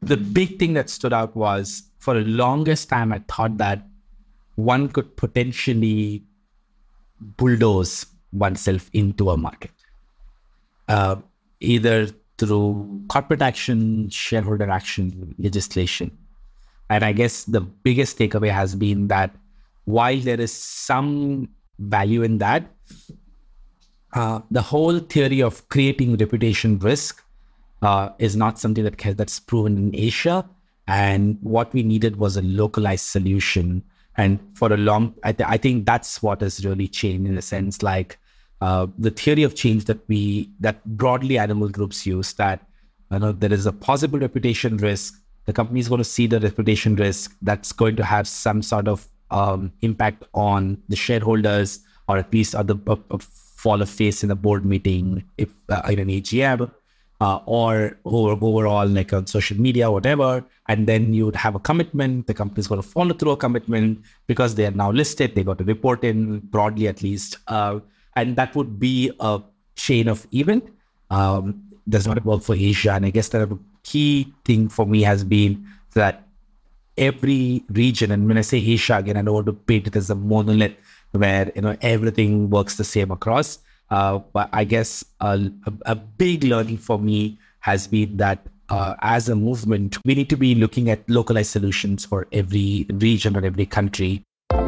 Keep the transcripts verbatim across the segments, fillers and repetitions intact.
the big thing that stood out was for the longest time, I thought that one could potentially bulldoze oneself into a market, uh, either through corporate action, shareholder action, legislation. And I guess the biggest takeaway has been that while there is some value in that, uh, the whole theory of creating reputation risk uh, is not something that can, that's proven in Asia. And what we needed was a localized solution. And for a long, I, th- I think that's what has really changed in a sense, like uh, the theory of change that we, that broadly animal groups use, that you know, there is a possible reputation risk. The company is going to see the reputation risk that's going to have some sort of um, impact on the shareholders, or at least on the uh, uh, fall of face in a board meeting, if uh, in an A G M, uh, or, or overall like on social media, whatever. And then you would have a commitment. The company is going to follow through a commitment because they are now listed. They got to report in broadly at least. Uh, and that would be a chain of event. Um, does not work for Asia. And I guess the key thing for me has been that every region, and when I say Asia, again, I don't want to paint it as a monolith where, you know, everything works the same across. Uh, but I guess a, a, a big learning for me has been that uh, as a movement, we need to be looking at localized solutions for every region or every country.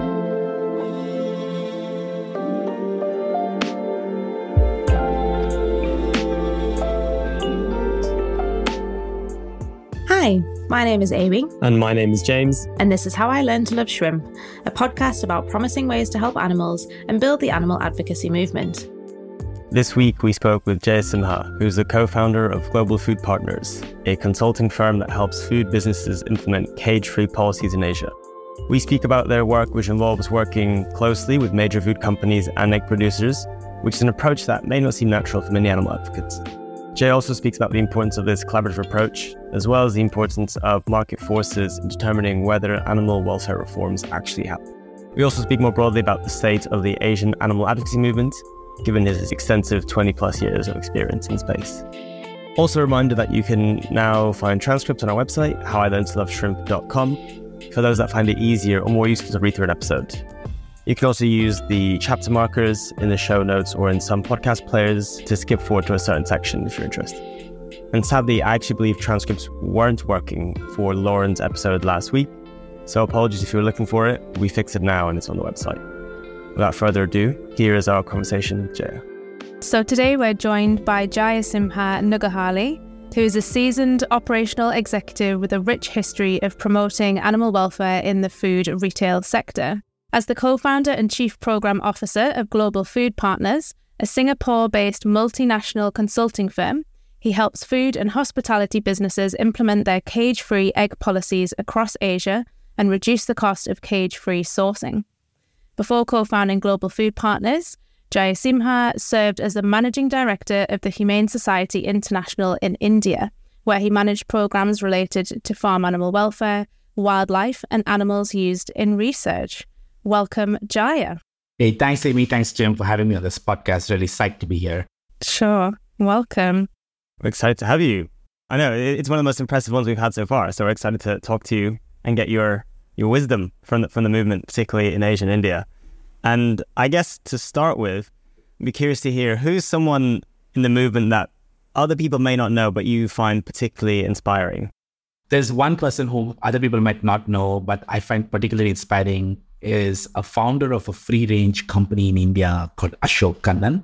Hi, my name is Amy. And my name is James. And this is How I Learned to Love Shrimp, a podcast about promising ways to help animals and build the animal advocacy movement. This week we spoke with Jaya Simha, who's the co-founder of Global Food Partners, a consulting firm that helps food businesses implement cage-free policies in Asia. We speak about their work, which involves working closely with major food companies and egg producers, which is an approach that may not seem natural for many animal advocates. Jay also speaks about the importance of this collaborative approach, as well as the importance of market forces in determining whether animal welfare reforms actually happen. We also speak more broadly about the state of the Asian animal advocacy movement, given his extensive twenty plus years of experience in space. Also a reminder that you can now find transcripts on our website, how I learned to love shrimp dot com, for those that find it easier or more useful to read through an episode. You can also use the chapter markers in the show notes or in some podcast players to skip forward to a certain section if you're interested. And sadly, I actually believe transcripts weren't working for Lauren's episode last week, so apologies if you were looking for it. We fixed it now and it's on the website. Without further ado, here is our conversation with Jaya. So today we're joined by Jaya Simha Nuggahally, who is a seasoned operational executive with a rich history of promoting animal welfare in the food retail sector. As the co-founder and chief program officer of Global Food Partners, a Singapore-based multinational consulting firm, he helps food and hospitality businesses implement their cage-free egg policies across Asia and reduce the cost of cage-free sourcing. Before co-founding Global Food Partners, Jaya Simha served as the managing director of the Humane Society International in India, where he managed programs related to farm animal welfare, wildlife, and animals used in research. Welcome, Jaya. Hey, thanks, Amy. Thanks, Jim, for having me on this podcast. Really psyched to be here. Sure. Welcome. We're excited to have you. I know, it's one of the most impressive ones we've had so far, so we're excited to talk to you and get your your wisdom from the, from the movement, particularly in Asia and India. And I guess to start with, I'd be curious to hear, who's someone in the movement that other people may not know, but you find particularly inspiring? There's one person who other people might not know, but I find particularly inspiring, is a founder of a free-range company in India called Ashok Kannan.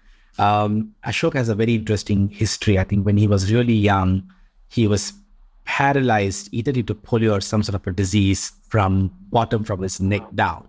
Um, Ashok has a very interesting history. I think when he was really young, he was paralyzed either due to polio or some sort of a disease from bottom from his neck down.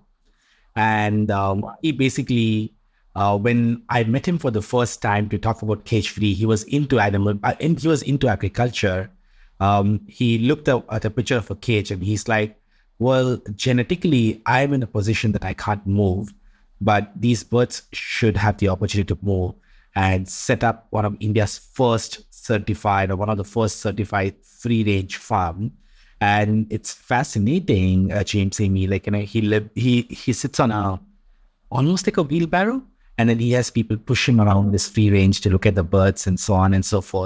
And um, he basically, uh, when I met him for the first time to talk about cage-free, he was into animal, uh, and he was into agriculture. Um, he looked at a picture of a cage and he's like, well, genetically, I'm in a position that I can't move, but these birds should have the opportunity to move, and set up one of India's first certified or one of the first certified free range farm. And it's fascinating, uh, James Amy, like, you know, he live, he, he sits on a, almost like a wheelbarrow, and then he has people push him around this free range to look at the birds and so on and so forth.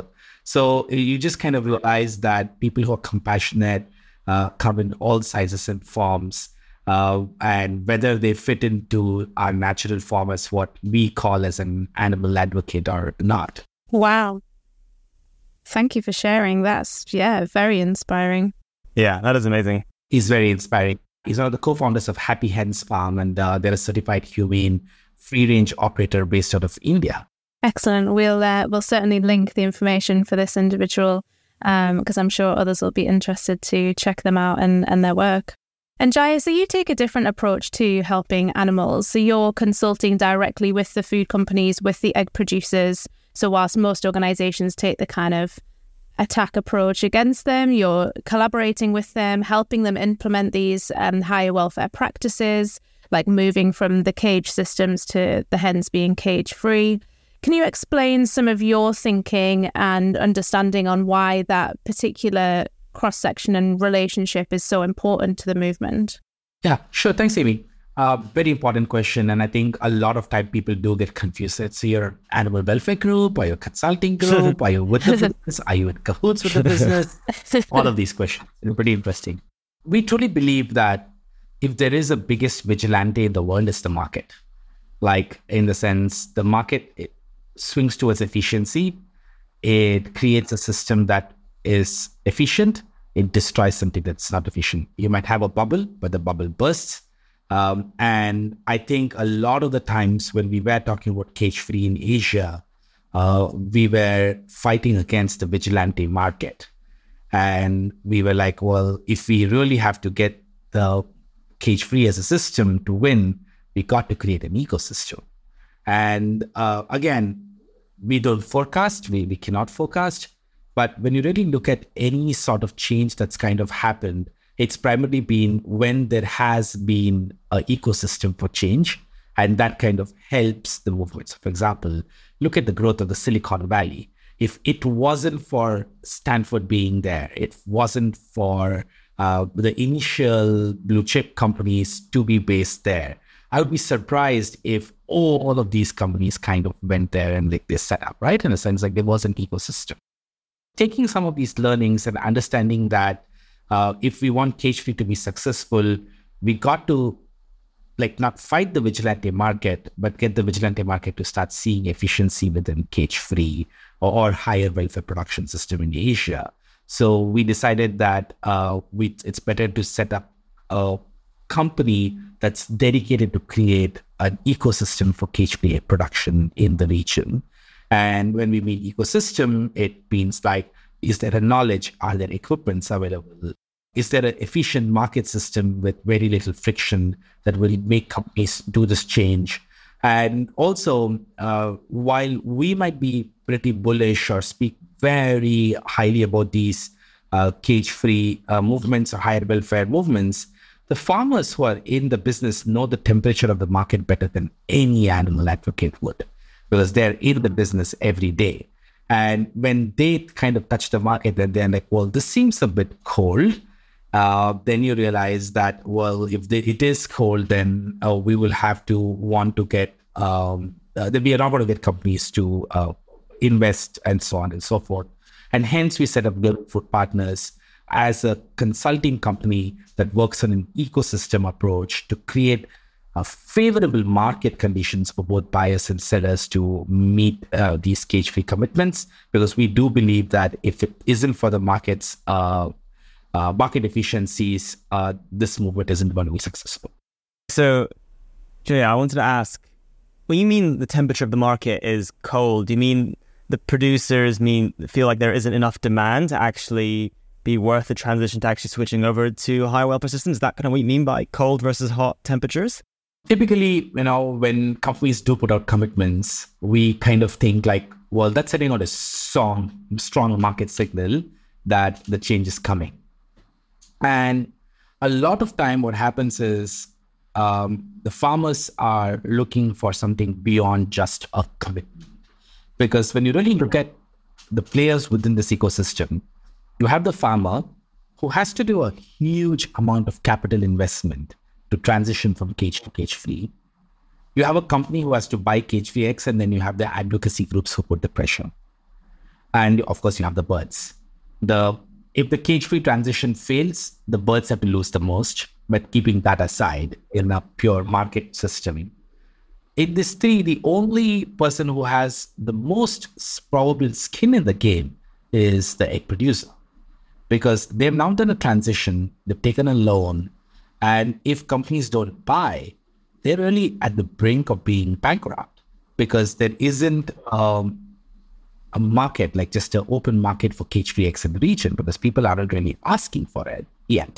So you just kind of realize that people who are compassionate uh, come in all sizes and forms, uh, and whether they fit into our natural form as what we call as an animal advocate or not. Wow. Thank you for sharing. That's, yeah, very inspiring. Yeah, that is amazing. He's very inspiring. He's one of the co-founders of Happy Hens Farm, and uh, they're a certified humane free-range operator based out of India. Excellent. We'll uh, we'll certainly link the information for this individual because um, I'm sure others will be interested to check them out and, and their work. And Jaya, so you take a different approach to helping animals. So you're consulting directly with the food companies, with the egg producers. So whilst most organizations take the kind of attack approach against them, you're collaborating with them, helping them implement these um, higher welfare practices, like moving from the cage systems to the hens being cage-free. Can you explain some of your thinking and understanding on why that particular cross-section and relationship is so important to the movement? Yeah, sure. Thanks, Amy. Uh, very important question. And I think a lot of time people do get confused. It's your animal welfare group, or your consulting group, are you with the business, are you in cahoots with the business? All of these questions. They're pretty interesting. We truly believe that if there is a biggest vigilante in the world, it's the market. Like in the sense, the market it swings towards efficiency. It creates a system that is efficient. It destroys something that's not efficient. You might have a bubble, but the bubble bursts. Um, and I think a lot of the times when we were talking about cage-free in Asia, uh, we were fighting against the vigilante market. And we were like, well, if we really have to get the cage-free as a system to win, we got to create an ecosystem. And uh, again, we don't forecast, we, we cannot forecast. But when you really look at any sort of change that's kind of happened, it's primarily been when there has been an ecosystem for change, and that kind of helps the movement. So for example, look at the growth of the Silicon Valley. If it wasn't for Stanford being there, it wasn't for uh, the initial blue chip companies to be based there, I would be surprised if all of these companies kind of went there and like they set up, right? In a sense, like there was an ecosystem. Taking some of these learnings and understanding that uh, if we want cage-free to be successful, we got to like not fight the vigilante market, but get the vigilante market to start seeing efficiency within cage-free or, or higher welfare production system in Asia. So we decided that uh, we, it's better to set up a company that's dedicated to create an ecosystem for cage-free production in the region. And when we mean ecosystem, it means like, is there a knowledge? Are there equipments available? Is there an efficient market system with very little friction that will make companies do this change? And also, uh, while we might be pretty bullish or speak very highly about these uh, cage-free uh, movements or higher welfare movements, the farmers who are in the business know the temperature of the market better than any animal advocate would, because they're in the business every day. And when they kind of touch the market and they're like, well, this seems a bit cold, uh, then you realize that, well, if they, it is cold, then uh, we will have to want to get, um, uh, then we are not going to get companies to uh, invest and so on and so forth. And hence we set up Global Food Partners as a consulting company that works on an ecosystem approach to create Uh, favorable market conditions for both buyers and sellers to meet uh, these cage-free commitments, because we do believe that if it isn't for the market's uh, uh, market efficiencies, uh, this movement isn't going to be successful. So, Jaya, I wanted to ask, when you mean the temperature of the market is cold, do you mean the producers mean feel like there isn't enough demand to actually be worth the transition to actually switching over to high welfare systems? Is that kind of what you mean by cold versus hot temperatures? Typically, you know, when companies do put out commitments, we kind of think like, well, that's setting out a strong, strong market signal that the change is coming. And a lot of time what happens is um, the farmers are looking for something beyond just a commitment. Because when you really look at the players within this ecosystem, you have the farmer who has to do a huge amount of capital investment to transition from cage to cage-free. You have a company who has to buy cage-free eggs, and then you have the advocacy groups who put the pressure. And of course, you have the birds. The If the cage-free transition fails, the birds have to lose the most. But keeping that aside, in a pure market system, in this three, the only person who has the most probable skin in the game is the egg producer. Because they've now done a transition, they've taken a loan, and if companies don't buy, they're really at the brink of being bankrupt, because there isn't um, a market, like just an open market for cage-free eggs in the region, because people aren't really asking for it yet.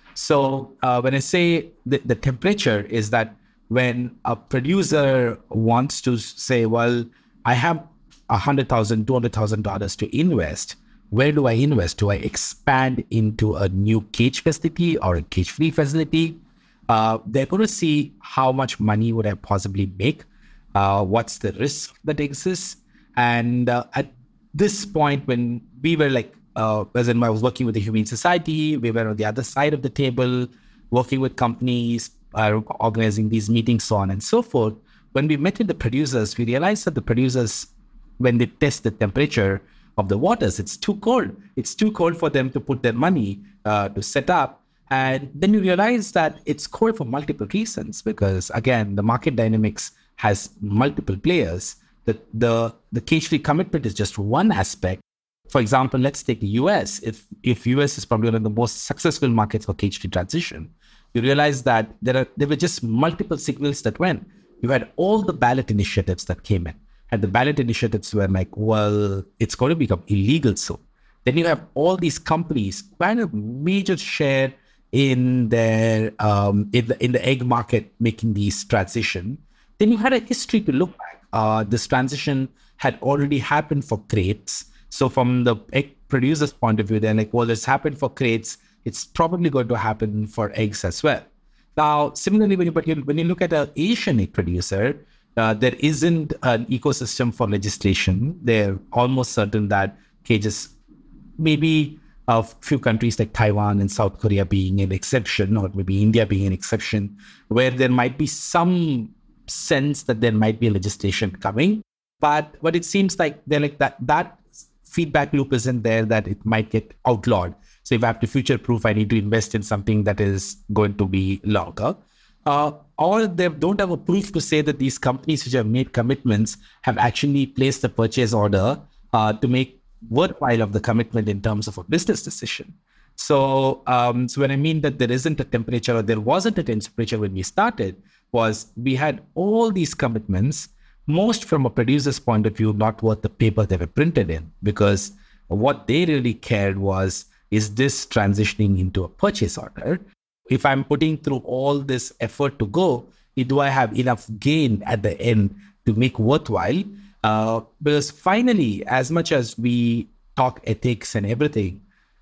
So uh, when I say the, the temperature is that when a producer wants to say, well, I have one hundred thousand dollars, two hundred thousand dollars to invest, where do I invest? Do I expand into a new cage facility or a cage-free facility? Uh, they're going to see how much money would I possibly make, uh, what's the risk that exists. And uh, at this point, when we were like, uh, as in I was working with the Humane Society, we were on the other side of the table, working with companies, uh, organizing these meetings, so on and so forth. When we met with the producers, we realized that the producers, when they test the temperature of the waters, it's too cold. It's too cold for them to put their money uh, to set up. And then you realize that it's cold for multiple reasons, because again, the market dynamics has multiple players. The, the, the cage-free commitment is just one aspect. For example, let's take the U S. If if U S is probably one of the most successful markets for cage-free transition, you realize that there are there were just multiple signals that went. You had all the ballot initiatives that came in. And the ballot initiatives were like, well, it's going to become illegal soon. Then you have all these companies who had a major share in their um, in the in the egg market making these transition. Then you had a history to look back. Uh, this transition had already happened for crates. So from the egg producer's point of view, they're like, well, it's happened for crates. It's probably going to happen for eggs as well. Now, similarly, when you but when you look at an Asian egg producer, uh, there isn't an ecosystem for legislation. They're almost certain that cages, maybe a few countries like Taiwan and South Korea being an exception, or maybe India being an exception, where there might be some sense that there might be a legislation coming. But what it seems like they're like that that feedback loop isn't there, that it might get outlawed. So if I have to future-proof, I need to invest in something that is going to be longer. Uh, or they don't have a proof to say that these companies which have made commitments have actually placed a purchase order uh, to make worthwhile of the commitment in terms of a business decision. So, um, so when I mean that there isn't a temperature, or there wasn't a temperature when we started, was we had all these commitments, most from a producer's point of view, not worth the paper they were printed in, because what they really cared was, is this transitioning into a purchase order? If I'm putting through all this effort to go, do I have enough gain at the end to make worthwhile? Uh, because finally, as much as we talk ethics and everything,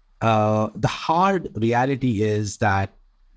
uh, the hard reality is that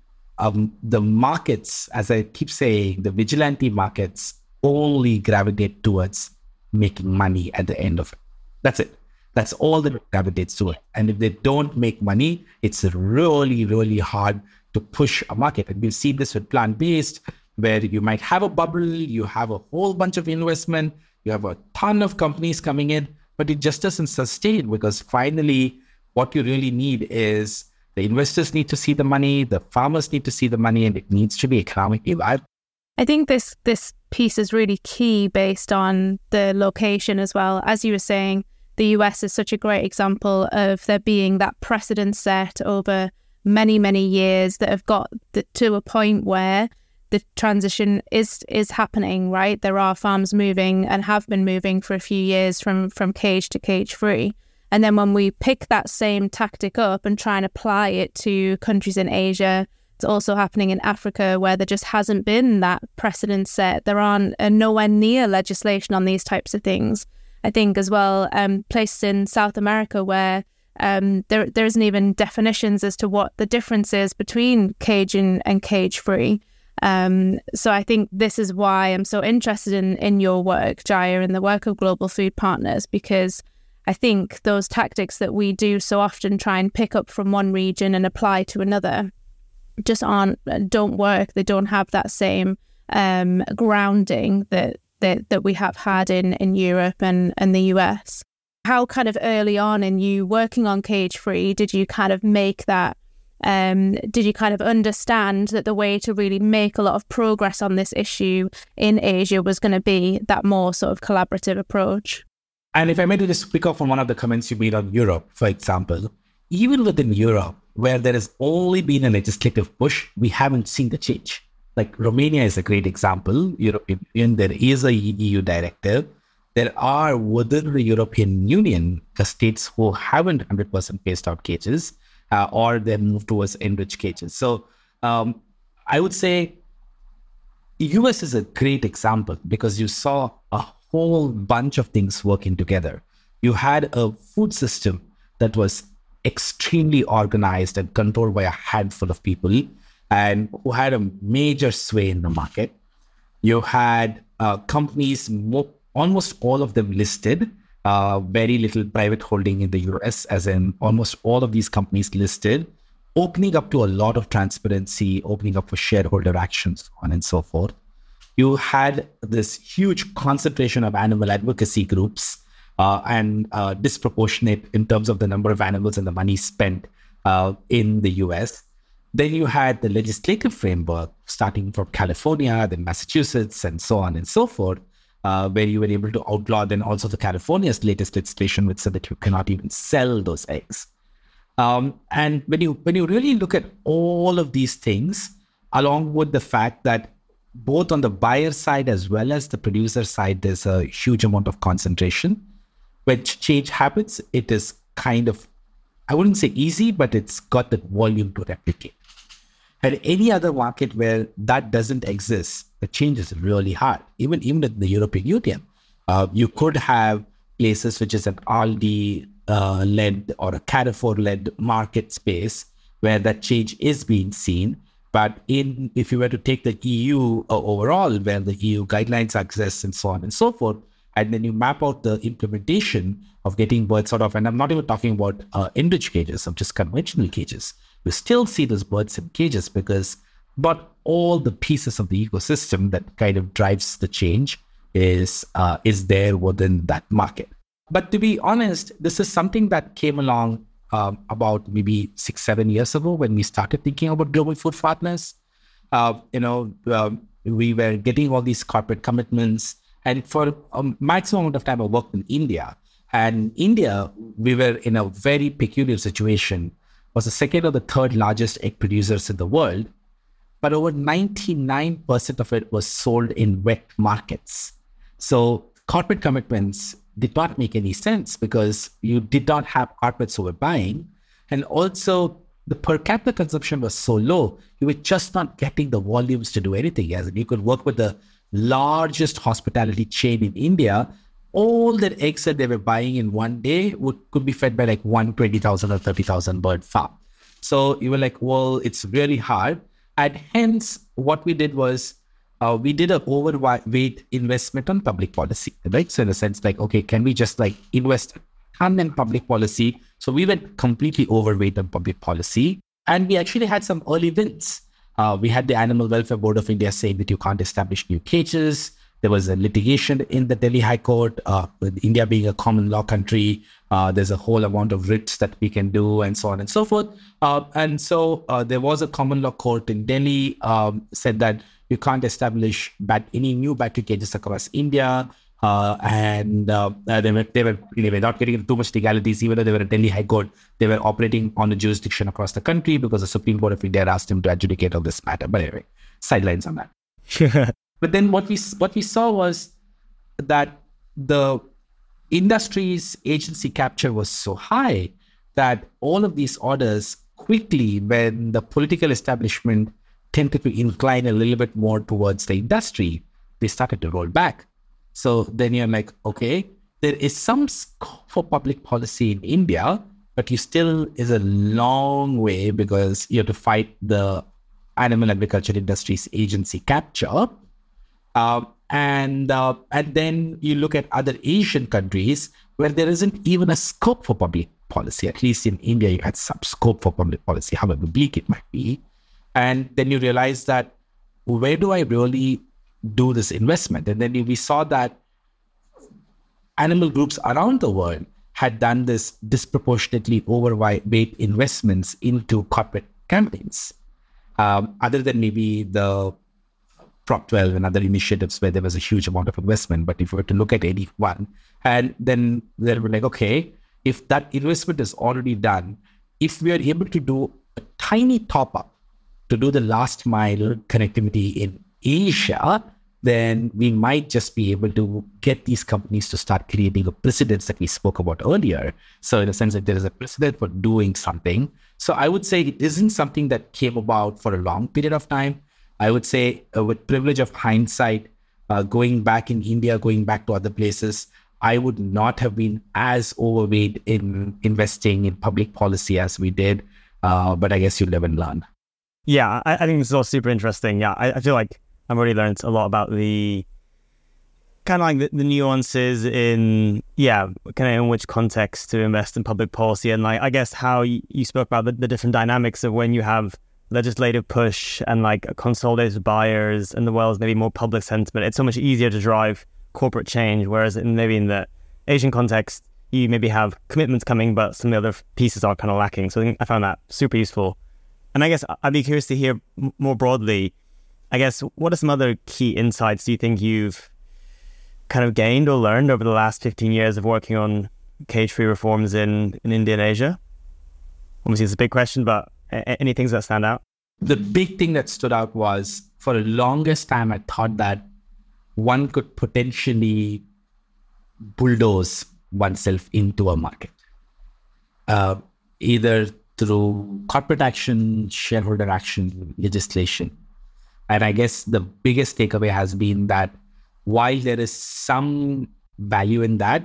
um, the markets, as I keep saying, the vigilante markets only gravitate towards making money at the end of it. That's it. That's all that gravitates to it. And if they don't make money, it's really, really hard to push a market. And we've seen this with plant-based, where you might have a bubble, you have a whole bunch of investment, you have a ton of companies coming in, but it just doesn't sustain, because finally, what you really need is the investors need to see the money, the farmers need to see the money, and it needs to be economically viable. I think this this piece is really key based on the location as well. As you were saying, the U S is such a great example of there being that precedent set over many, many years that have got the, to a point where the transition is is happening, right? There are farms moving and have been moving for a few years from, from cage to cage free. And then when we pick that same tactic up and try and apply it to countries in Asia, it's also happening in Africa, where there just hasn't been that precedent set. There aren't uh, nowhere near legislation on these types of things. I think as well, um, places in South America where um, there there isn't even definitions as to what the difference is between cage and, and cage free. Um, so I think this is why I'm so interested in, in your work, Jaya, and the work of Global Food Partners, because I think those tactics that we do so often try and pick up from one region and apply to another just aren't, don't work. They don't have that same um, grounding that, that that we have had in, in Europe and, and the U S. How kind of early on in you working on Cage Free did you kind of make that, um, did you kind of understand that the way to really make a lot of progress on this issue in Asia was going to be that more sort of collaborative approach? And if I may to just pick up on one of the comments you made on Europe, for example, even within Europe, where there has only been a legislative push, we haven't seen the change. Like Romania is a great example. European Union, there is a E U directive. There are within the European Union states who haven't one hundred percent phased out cages, uh, or they move towards enriched cages. So um, I would say U S is a great example because you saw a whole bunch of things working together. You had a food system that was extremely organized and controlled by a handful of people and who had a major sway in the market. You had uh, companies, mo- almost all of them listed, uh, very little private holding in the U S, as in almost all of these companies listed, opening up to a lot of transparency, opening up for shareholder actions, so on and so forth. You had this huge concentration of animal advocacy groups uh, and uh, disproportionate in terms of the number of animals and the money spent uh, in the U S. Then you had the legislative framework starting from California, then Massachusetts, and so on and so forth, uh, where you were able to outlaw then also the California's latest legislation, which said that you cannot even sell those eggs. Um, and when you when you really look at all of these things, along with the fact that both on the buyer side as well as the producer side, there's a huge amount of concentration. When change happens, it is kind of, I wouldn't say easy, but it's got the volume to replicate. And any other market where that doesn't exist, the change is really hard. Even, even in the European Union, uh, you could have places which is an Aldi uh, led or a Carrefour led market space where that change is being seen. But in if you were to take the E U uh, overall, where the E U guidelines exist and so on and so forth, and then you map out the implementation of getting birds sort of, and I'm not even talking about uh, enriched cages, of just conventional cages. You still see those birds in cages because not all the pieces of the ecosystem that kind of drives the change is uh, is there within that market. But to be honest, this is something that came along Um, about maybe six, seven years ago when we started thinking about global food partners. Uh, you know, uh, we were getting all these corporate commitments. And for a maximum amount of time, I worked in India. And India, we were in a very peculiar situation. Was the second or the third largest egg producers in the world. But over ninety-nine percent of it was sold in wet markets. So corporate commitments did not make any sense because you did not have corporates who were buying. And also the per capita consumption was so low, you were just not getting the volumes to do anything. As you could work with the largest hospitality chain in India, all the eggs that they were buying in one day would could be fed by like one twenty thousand or thirty thousand bird farm. So you were like, well, it's really hard. And hence what we did was, Uh, we did an overweight investment on public policy, right? So in a sense, like, okay, can we just like invest a ton in public policy? So we went completely overweight on public policy. And we actually had some early wins. Uh, we had the Animal Welfare Board of India saying that you can't establish new cages. There was a litigation in the Delhi High Court. Uh, with India being a common law country, uh, there's a whole amount of writs that we can do and so on and so forth. Uh, and so uh, there was a common law court in Delhi um, said that you can't establish bat- any new battery cages across India. Uh, and uh, they were, they were anyway, not getting into too much legalities, even though they were a Delhi High Court, they were operating on a jurisdiction across the country because the Supreme Court of India asked them to adjudicate on this matter. But anyway, sidelines on that. But then what we what we saw was that the industry's agency capture was so high that all of these orders quickly, when the political establishment tended to incline a little bit more towards the industry, they started to roll back. So then you're like, okay, there is some scope for public policy in India, but you still is a long way because you have to fight the animal agriculture industry's agency capture. Uh, and uh, and then you look at other Asian countries where there isn't even a scope for public policy. At least in India, you had some scope for public policy, however bleak it might be. And then you realize that, where do I really do this investment? And then we saw that animal groups around the world had done this disproportionately overweight investments into corporate campaigns, um, other than maybe the Prop twelve and other initiatives where there was a huge amount of investment. But if we were to look at any one, and then they were like, okay, if that investment is already done, if we are able to do a tiny top up to do the last mile connectivity in Asia, then we might just be able to get these companies to start creating a precedence that we spoke about earlier. So in a sense that there is a precedent for doing something. So I would say it isn't something that came about for a long period of time. I would say uh, with privilege of hindsight, uh, going back in India, going back to other places, I would not have been as overweight in investing in public policy as we did. Uh, but I guess you live and learn. Yeah, I, I think this is all super interesting. Yeah, I, I feel like I've already learned a lot about the kind of like the, the nuances in, yeah, kind of in which context to invest in public policy. And like, I guess how you, you spoke about the, the different dynamics of when you have legislative push and like consolidated buyers and the well as maybe more public sentiment. It's so much easier to drive corporate change, whereas in maybe in the Asian context, you maybe have commitments coming, but some of the other pieces are kind of lacking. So I think I found that super useful. And I guess I'd be curious to hear m- more broadly, I guess, what are some other key insights do you think you've kind of gained or learned over the last fifteen years of working on cage-free reforms in, in India and Asia? Obviously, it's a big question, but a- any things that stand out? The big thing that stood out was, for the longest time, I thought that one could potentially bulldoze oneself into a market, uh, either through corporate action, shareholder action, legislation. And I guess the biggest takeaway has been that while there is some value in that,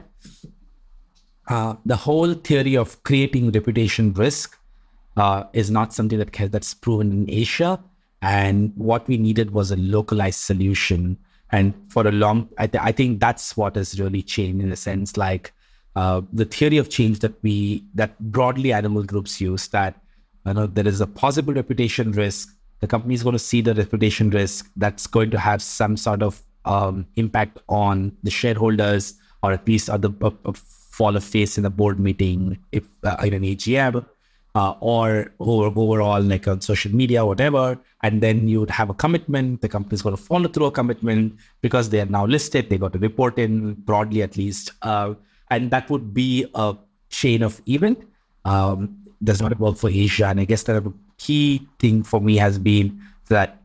uh, the whole theory of creating reputation risk uh, is not something that can, that's proven in Asia. And what we needed was a localized solution. And for a long, I, th- I think that's what has really changed in a sense, like uh, the theory of change that we, that broadly animal groups use, that you know, there is a possible reputation risk. The company is going to see the reputation risk that's going to have some sort of um, impact on the shareholders, or at least on the uh, uh, fall of face in the board meeting, if uh, in an A G M, uh, or, or overall like on social media, whatever. And then you would have a commitment. The company is going to follow through a commitment because they are now listed. They got to report in broadly, at least, uh, and that would be a chain of event. Um, does not work for Asia, and I guess the key thing for me has been that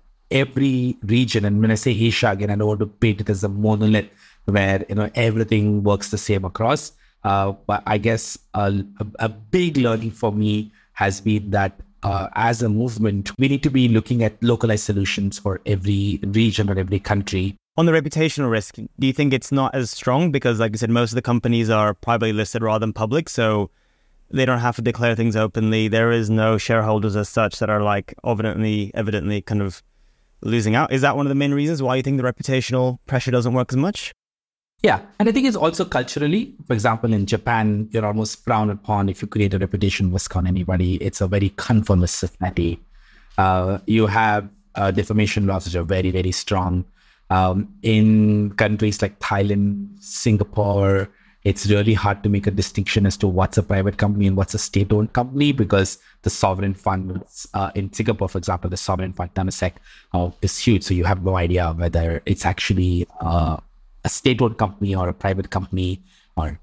every region, and when I say Asia again, I don't want to paint it as a monolith where you know everything works the same across. Uh, but I guess a, a, a big learning for me has been that uh, as a movement, we need to be looking at localized solutions for every region or every country. On the reputational risk, do you think it's not as strong? Because like I said, most of the companies are privately listed rather than public, so they don't have to declare things openly. There is no shareholders as such that are like evidently, evidently kind of losing out. Is that one of the main reasons why you think the reputational pressure doesn't work as much? Yeah. And I think it's also culturally, for example, in Japan, you're almost frowned upon if you create a reputation risk on anybody. It's a very conformist society. Uh, you have uh, defamation laws which are very, very strong. Um, in countries like Thailand, Singapore, it's really hard to make a distinction as to what's a private company and what's a state-owned company, because the sovereign fund uh, in Singapore, for example, the sovereign fund Temasek uh, is huge. So you have no idea whether it's actually uh, a state-owned company or a private company or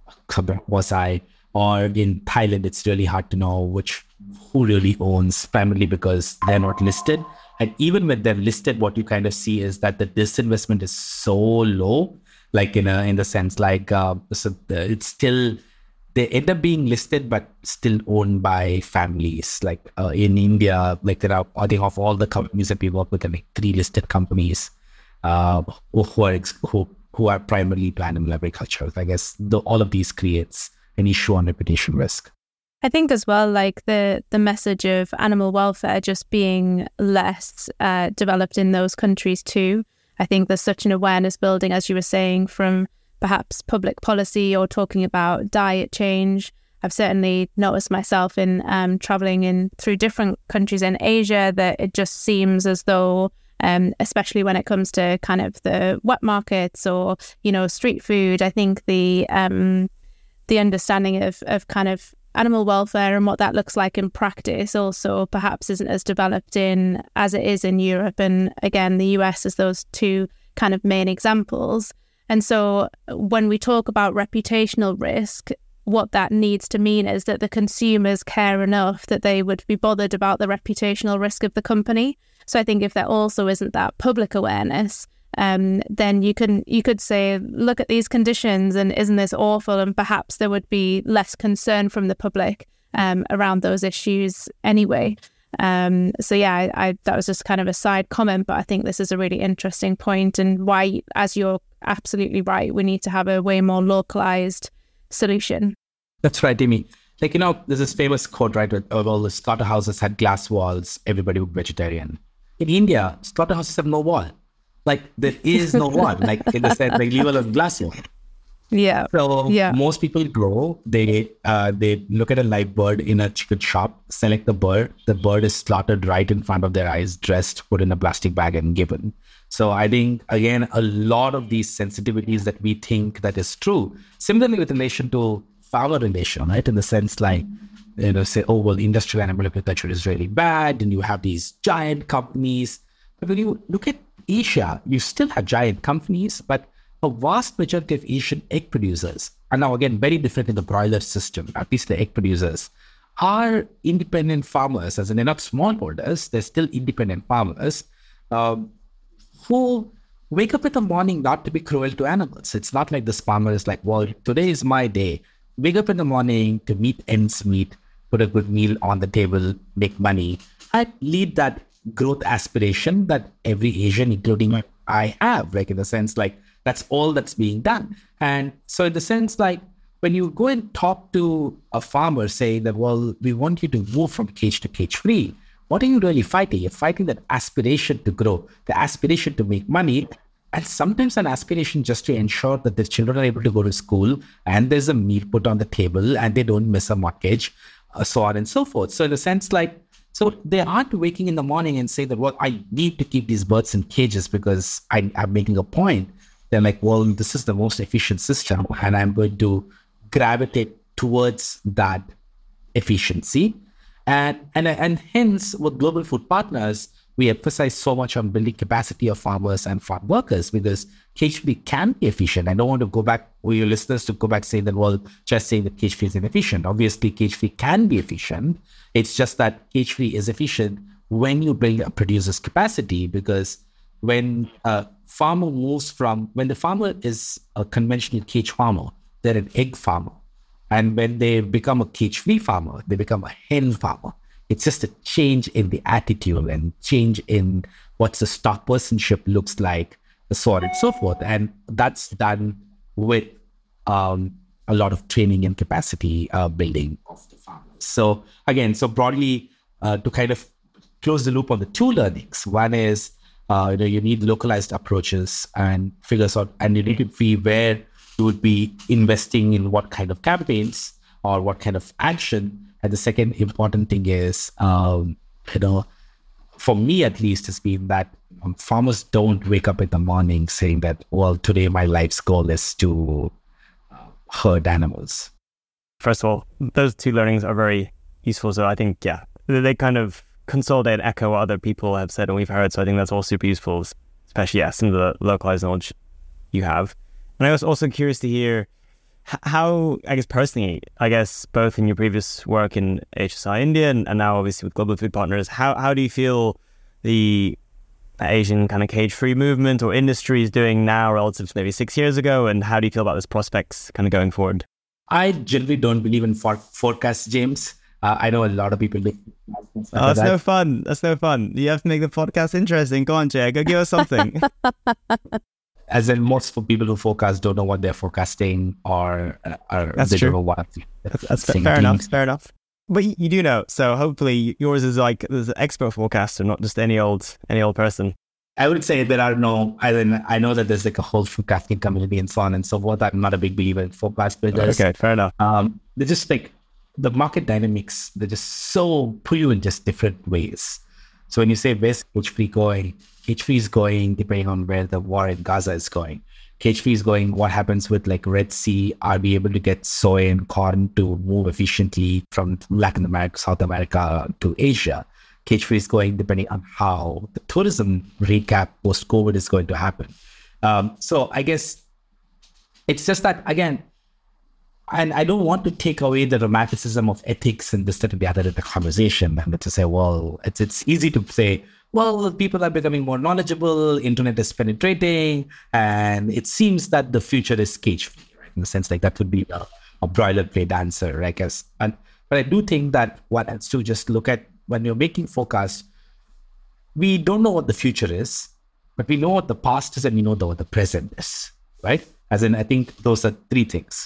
quasi. Or in Thailand, it's really hard to know which who really owns, primarily because they're not listed. And even when they're listed, what you kind of see is that the disinvestment is so low. Like in a, in the sense, like uh, so it's still, they end up being listed, but still owned by families. Like uh, in India, like there are, I think of all the companies that we work with, like three listed companies uh, who are who, who are primarily to animal agriculture. I guess the, all of these creates an issue on reputation risk. I think as well, like the, the message of animal welfare just being less uh, developed in those countries too. I think there's such an awareness building, as you were saying, from perhaps public policy or talking about diet change. I've certainly noticed myself in um, traveling in through different countries in Asia that it just seems as though, um, especially when it comes to kind of the wet markets or, you know, street food, I think the um, the understanding of of kind of animal welfare and what that looks like in practice also perhaps isn't as developed in as it is in Europe and again the U S as those two kind of main examples. And so when we talk about reputational risk, what that needs to mean is that the consumers care enough that they would be bothered about the reputational risk of the company. So I think if there also isn't that public awareness, um, then you can you could say, look at these conditions and isn't this awful? And perhaps there would be less concern from the public um, around those issues anyway. Um, so yeah, I, I, that was just kind of a side comment, but I think this is a really interesting point and why, as you're absolutely right, we need to have a way more localized solution. That's right, Amy. Like, you know, there's this famous quote, right? With, oh, well, the slaughterhouses had glass walls, everybody was vegetarian. In India, slaughterhouses have no wall. Like, there is no wall. Like, in the sense, like, leave a glass wall. Yeah. So yeah. most people go, they uh, they look at a live bird in a chicken shop, select the bird. The bird is slaughtered right in front of their eyes, dressed, put in a plastic bag and given. So I think, again, a lot of these sensitivities that we think that is true. Similarly with relation to farmer relation, right? In the sense like, you know, say, oh, well, industrial animal agriculture is really bad. And you have these giant companies. But when you look at Asia, you still have giant companies, but a vast majority of Asian egg producers are now, again, very different in the broiler system. At least the egg producers are independent farmers, as in they're not smallholders. They're still independent farmers um, who wake up in the morning not to be cruel to animals. It's not like this farmer is like, well, today is my day. Wake up in the morning to meet ends meet, put a good meal on the table, make money. I lead that growth aspiration that every Asian, including I have, like in the sense like that's all that's being done. And so in the sense like when you go and talk to a farmer saying that, well, we want you to move from cage to cage free, what are you really fighting? You're fighting that aspiration to grow, the aspiration to make money, and sometimes an aspiration just to ensure that the children are able to go to school and there's a meal put on the table and they don't miss a mortgage, uh, so on and so forth. So in a sense like, so they aren't waking in the morning and say that, well, I need to keep these birds in cages because I, I'm making a point. They're like, well, this is the most efficient system and I'm going to gravitate towards that efficiency. And, and, and hence, with Global Food Partners, we emphasize so much on building capacity of farmers and farm workers because cage-free can be efficient. I don't want to go back with your listeners to go back saying that, well, just saying that cage-free is inefficient. Obviously, cage-free can be efficient. It's just that cage-free is efficient when you build a producer's capacity, because when a farmer moves from, when the farmer is a conventional cage farmer, they're an egg farmer. And when they become a cage-free farmer, they become a hen farmer. It's just a change in the attitude and change in what the stock personship looks like, so on and so forth. And that's done with um, a lot of training and capacity uh, building of the farmers. So again, so broadly, uh, to kind of close the loop on the two learnings, one is uh, you know, you need localized approaches and figures out, and you need to see where you would be investing in what kind of campaigns or what kind of action. And the second important thing is, um, you know, for me at least, has been that um, farmers don't wake up in the morning saying that, well, today my life's goal is to uh, herd animals. First of all, those two learnings are very useful. So I think, yeah, they kind of consolidate, echo what other people have said and we've heard. So I think that's all super useful, especially, yeah, some of the localized knowledge you have. And I was also curious to hear how, I guess personally, I guess both in your previous work in H S I India and, and now obviously with Global Food Partners, how, how do you feel the Asian kind of cage-free movement or industry is doing now relative to maybe six years ago? And how do you feel about this prospects kind of going forward? I generally don't believe in for- forecasts, James. Uh, I know a lot of people make Oh, that's that. no fun. That's no fun. You have to make the podcast interesting. Go on, Jay. Go give us something. As in, most for people who forecast don't know what they're forecasting, or, uh, or That's they true. don't know what. That's, that's fair, fair enough. Fair enough. But you, you do know. So hopefully yours is like there's an expert forecaster, not just any old any old person. I would say there are no, I, mean, I know that there's like a whole forecasting community and so on and so forth. I'm not a big believer in forecast builders. Okay, fair enough. Um, they're just like the market dynamics, they're just so pull you in just different ways. So when you say where's cage-free going, cage-free is going depending on where the war in Gaza is going. Cage-free is going, what happens with like Red Sea? Are we able to get soy and corn to move efficiently from Latin America, South America to Asia? Cage-free is going depending on how the tourism recap post-COVID is going to happen. Um, so I guess it's just that, again, and I don't want to take away the romanticism of ethics and this, that, and the other in the conversation. And to say, well, it's it's easy to say, well, people are becoming more knowledgeable, internet is penetrating, and it seems that the future is cage-free, right? In the sense like that would be a, a boilerplate answer, I guess. And, but I do think that what has to just look at when you're making forecasts, we don't know what the future is, but we know what the past is and we know what the present is, right? As in, I think those are three things.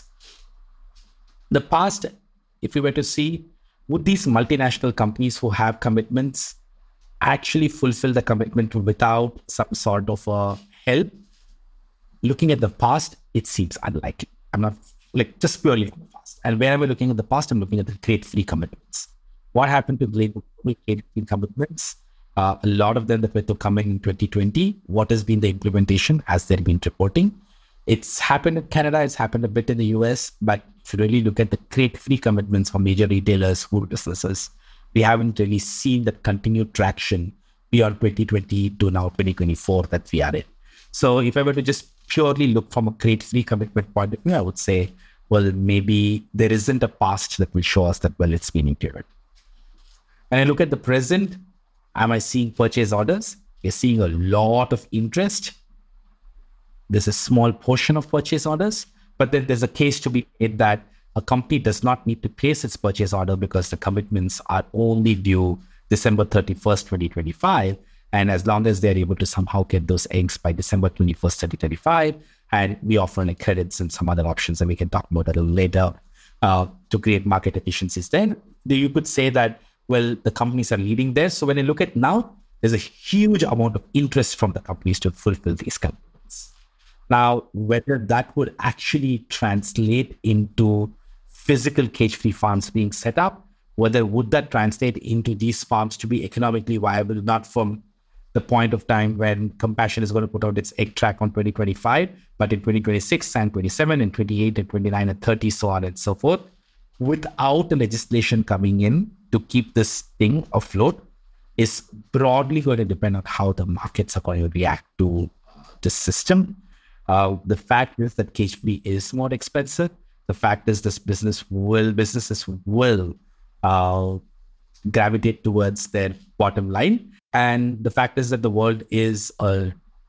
The past, if we were to see, would these multinational companies who have commitments actually fulfill the commitment without some sort of a help? Looking at the past, it seems unlikely. I'm not like just purely from the past. And where am I looking at the past? I'm looking at the crate-free commitments. What happened to the crate-free commitments? Uh, a lot of them that were to come in twenty twenty. What has been the implementation? Has there been reporting? It's happened in Canada. It's happened a bit in the U S. But if you really look at the crate-free commitments for major retailers, food businesses, we haven't really seen that continued traction beyond twenty twenty to now twenty twenty-four that we are in. So if I were to just purely look from a crate-free commitment point of view, I would say, well, maybe there isn't a past that will show us that, well, it's been included. And I look at the present, am I seeing purchase orders? We're seeing a lot of interest. There's a small portion of purchase orders, but then there's a case to be made that a company does not need to place its purchase order because the commitments are only due December thirty-first, twenty twenty-five. And as long as they're able to somehow get those eggs by December twenty-first, twenty twenty-five, and we offer like credits and some other options, and we can talk about that a little later, uh, to create market efficiencies, then you could say that, well, the companies are leading there. So when I look at now, there's a huge amount of interest from the companies to fulfill these commitments. Now, whether that would actually translate into physical cage-free farms being set up, whether would that translate into these farms to be economically viable, not from the point of time when Compassion is going to put out its egg track on twenty twenty-five, but in twenty twenty-six and twenty-seven and twenty-eight and twenty-nine and thirty, so on and so forth, without the legislation coming in to keep this thing afloat, is broadly going to depend on how the markets are going to react to the system. Uh, the fact is that cage-free is more expensive. The fact is this business will, businesses will uh, gravitate towards their bottom line. And the fact is that the world is a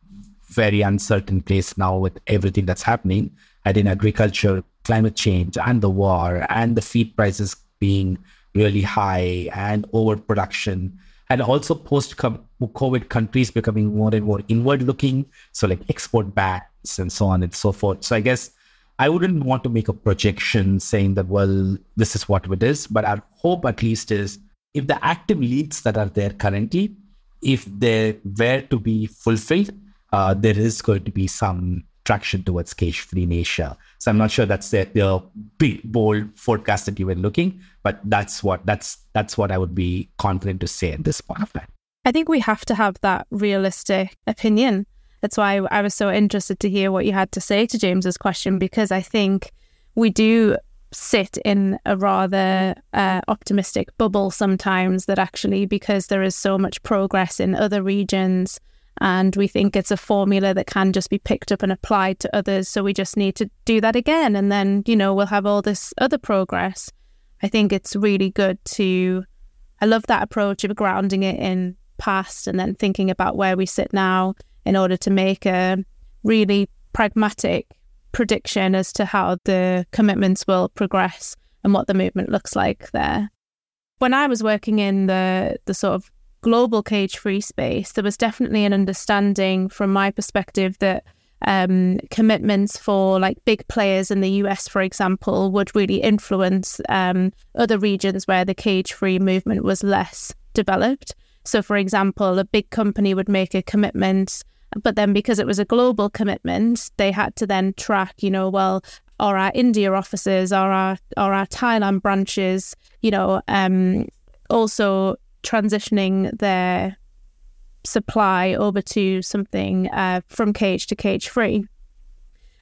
very uncertain place now with everything that's happening. And in agriculture, climate change and the war and the feed prices being really high and overproduction, and also post-COVID countries becoming more and more inward-looking, so like export bans and so on and so forth. So I guess I wouldn't want to make a projection saying that, well, this is what it is, but our hope at least is if the active leads that are there currently, if they were to be fulfilled, uh, there is going to be some traction towards cage-free in Asia. So I'm not sure that's the, the big, bold forecast that you were looking, but that's what that's that's what I would be confident to say at this point of time. I think we have to have that realistic opinion. That's why I was so interested to hear what you had to say to James's question, because I think we do sit in a rather uh, optimistic bubble sometimes, that actually, because there is so much progress in other regions, and we think it's a formula that can just be picked up and applied to others, so we just need to do that again, and then, you know, we'll have all this other progress. I think it's really good to, I love that approach of grounding it in past and then thinking about where we sit now in order to make a really pragmatic prediction as to how the commitments will progress and what the movement looks like there. When I was working in the the sort of global cage-free space, there was definitely an understanding from my perspective that um, commitments for like big players in the U S, for example, would really influence um, other regions where the cage-free movement was less developed. So, for example, a big company would make a commitment, but then because it was a global commitment, they had to then track, you know, well, are our India offices, are our, are our Thailand branches, you know, um, also transitioning their supply over to something uh, from cage to cage free.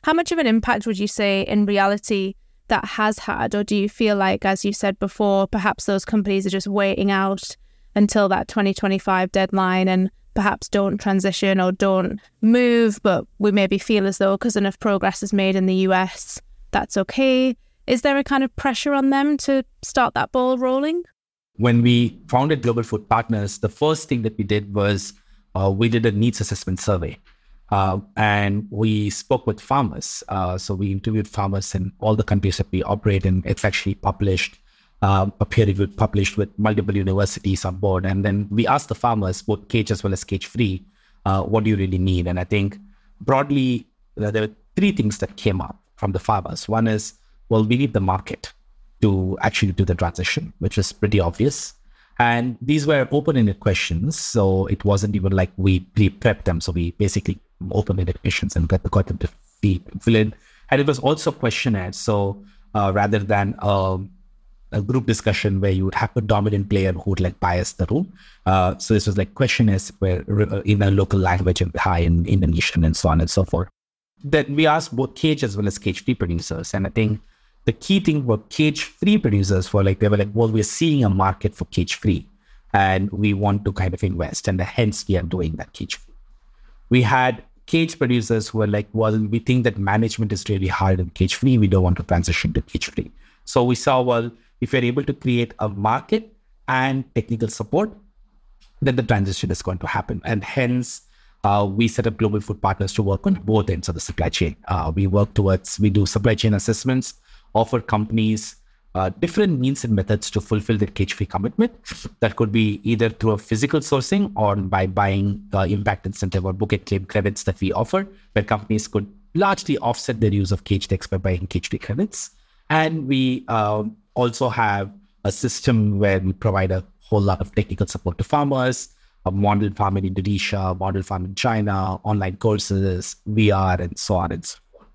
How much of an impact would you say in reality that has had? Or do you feel like, as you said before, perhaps those companies are just waiting out until that twenty twenty-five deadline and perhaps don't transition or don't move, but we maybe feel as though because enough progress is made in the U S, that's okay? Is there a kind of pressure on them to start that ball rolling? When we founded Global Food Partners, the first thing that we did was uh, we did a needs assessment survey. Uh, and we spoke with farmers. Uh, so we interviewed farmers in all the countries that we operate in. It's actually published, uh, a peer review published with multiple universities on board. And then we asked the farmers, both cage as well as cage free, uh, what do you really need? And I think broadly, uh, there were three things that came up from the farmers. One is, well, we need the market to actually do the transition, which was pretty obvious. And these were open-ended questions. So it wasn't even like we pre-prepped them. So we basically open-ended questions and got, got them to fill in. And it was also questionnaires. So uh, rather than um, a group discussion where you would have a dominant player who would like bias the room. Uh, so this was like questionnaires where in a local language in Thai and Indonesian and so on and so forth. Then we asked both cage as well as cage-free producers. And I think the key thing for cage-free producers were like, they were like, well, we're seeing a market for cage-free and we want to kind of invest. And hence we are doing that cage-free. We had cage producers who were like, well, we think that management is really hard in cage-free. We don't want to transition to cage-free. So we saw, well, if you're able to create a market and technical support, then the transition is going to happen. And hence, uh, we set up Global Food Partners to work on both ends of the supply chain. Uh, we work towards, we do supply chain assessments, offer companies uh, different means and methods to fulfill their cage-free commitment. That could be either through a physical sourcing or by buying uh, impact incentive or book and claim credits that we offer, where companies could largely offset their use of cage techs by buying cage-free credits. And we uh, also have a system where we provide a whole lot of technical support to farmers, a model farm in Indonesia, model farm in China, online courses, V R, and so on and so forth.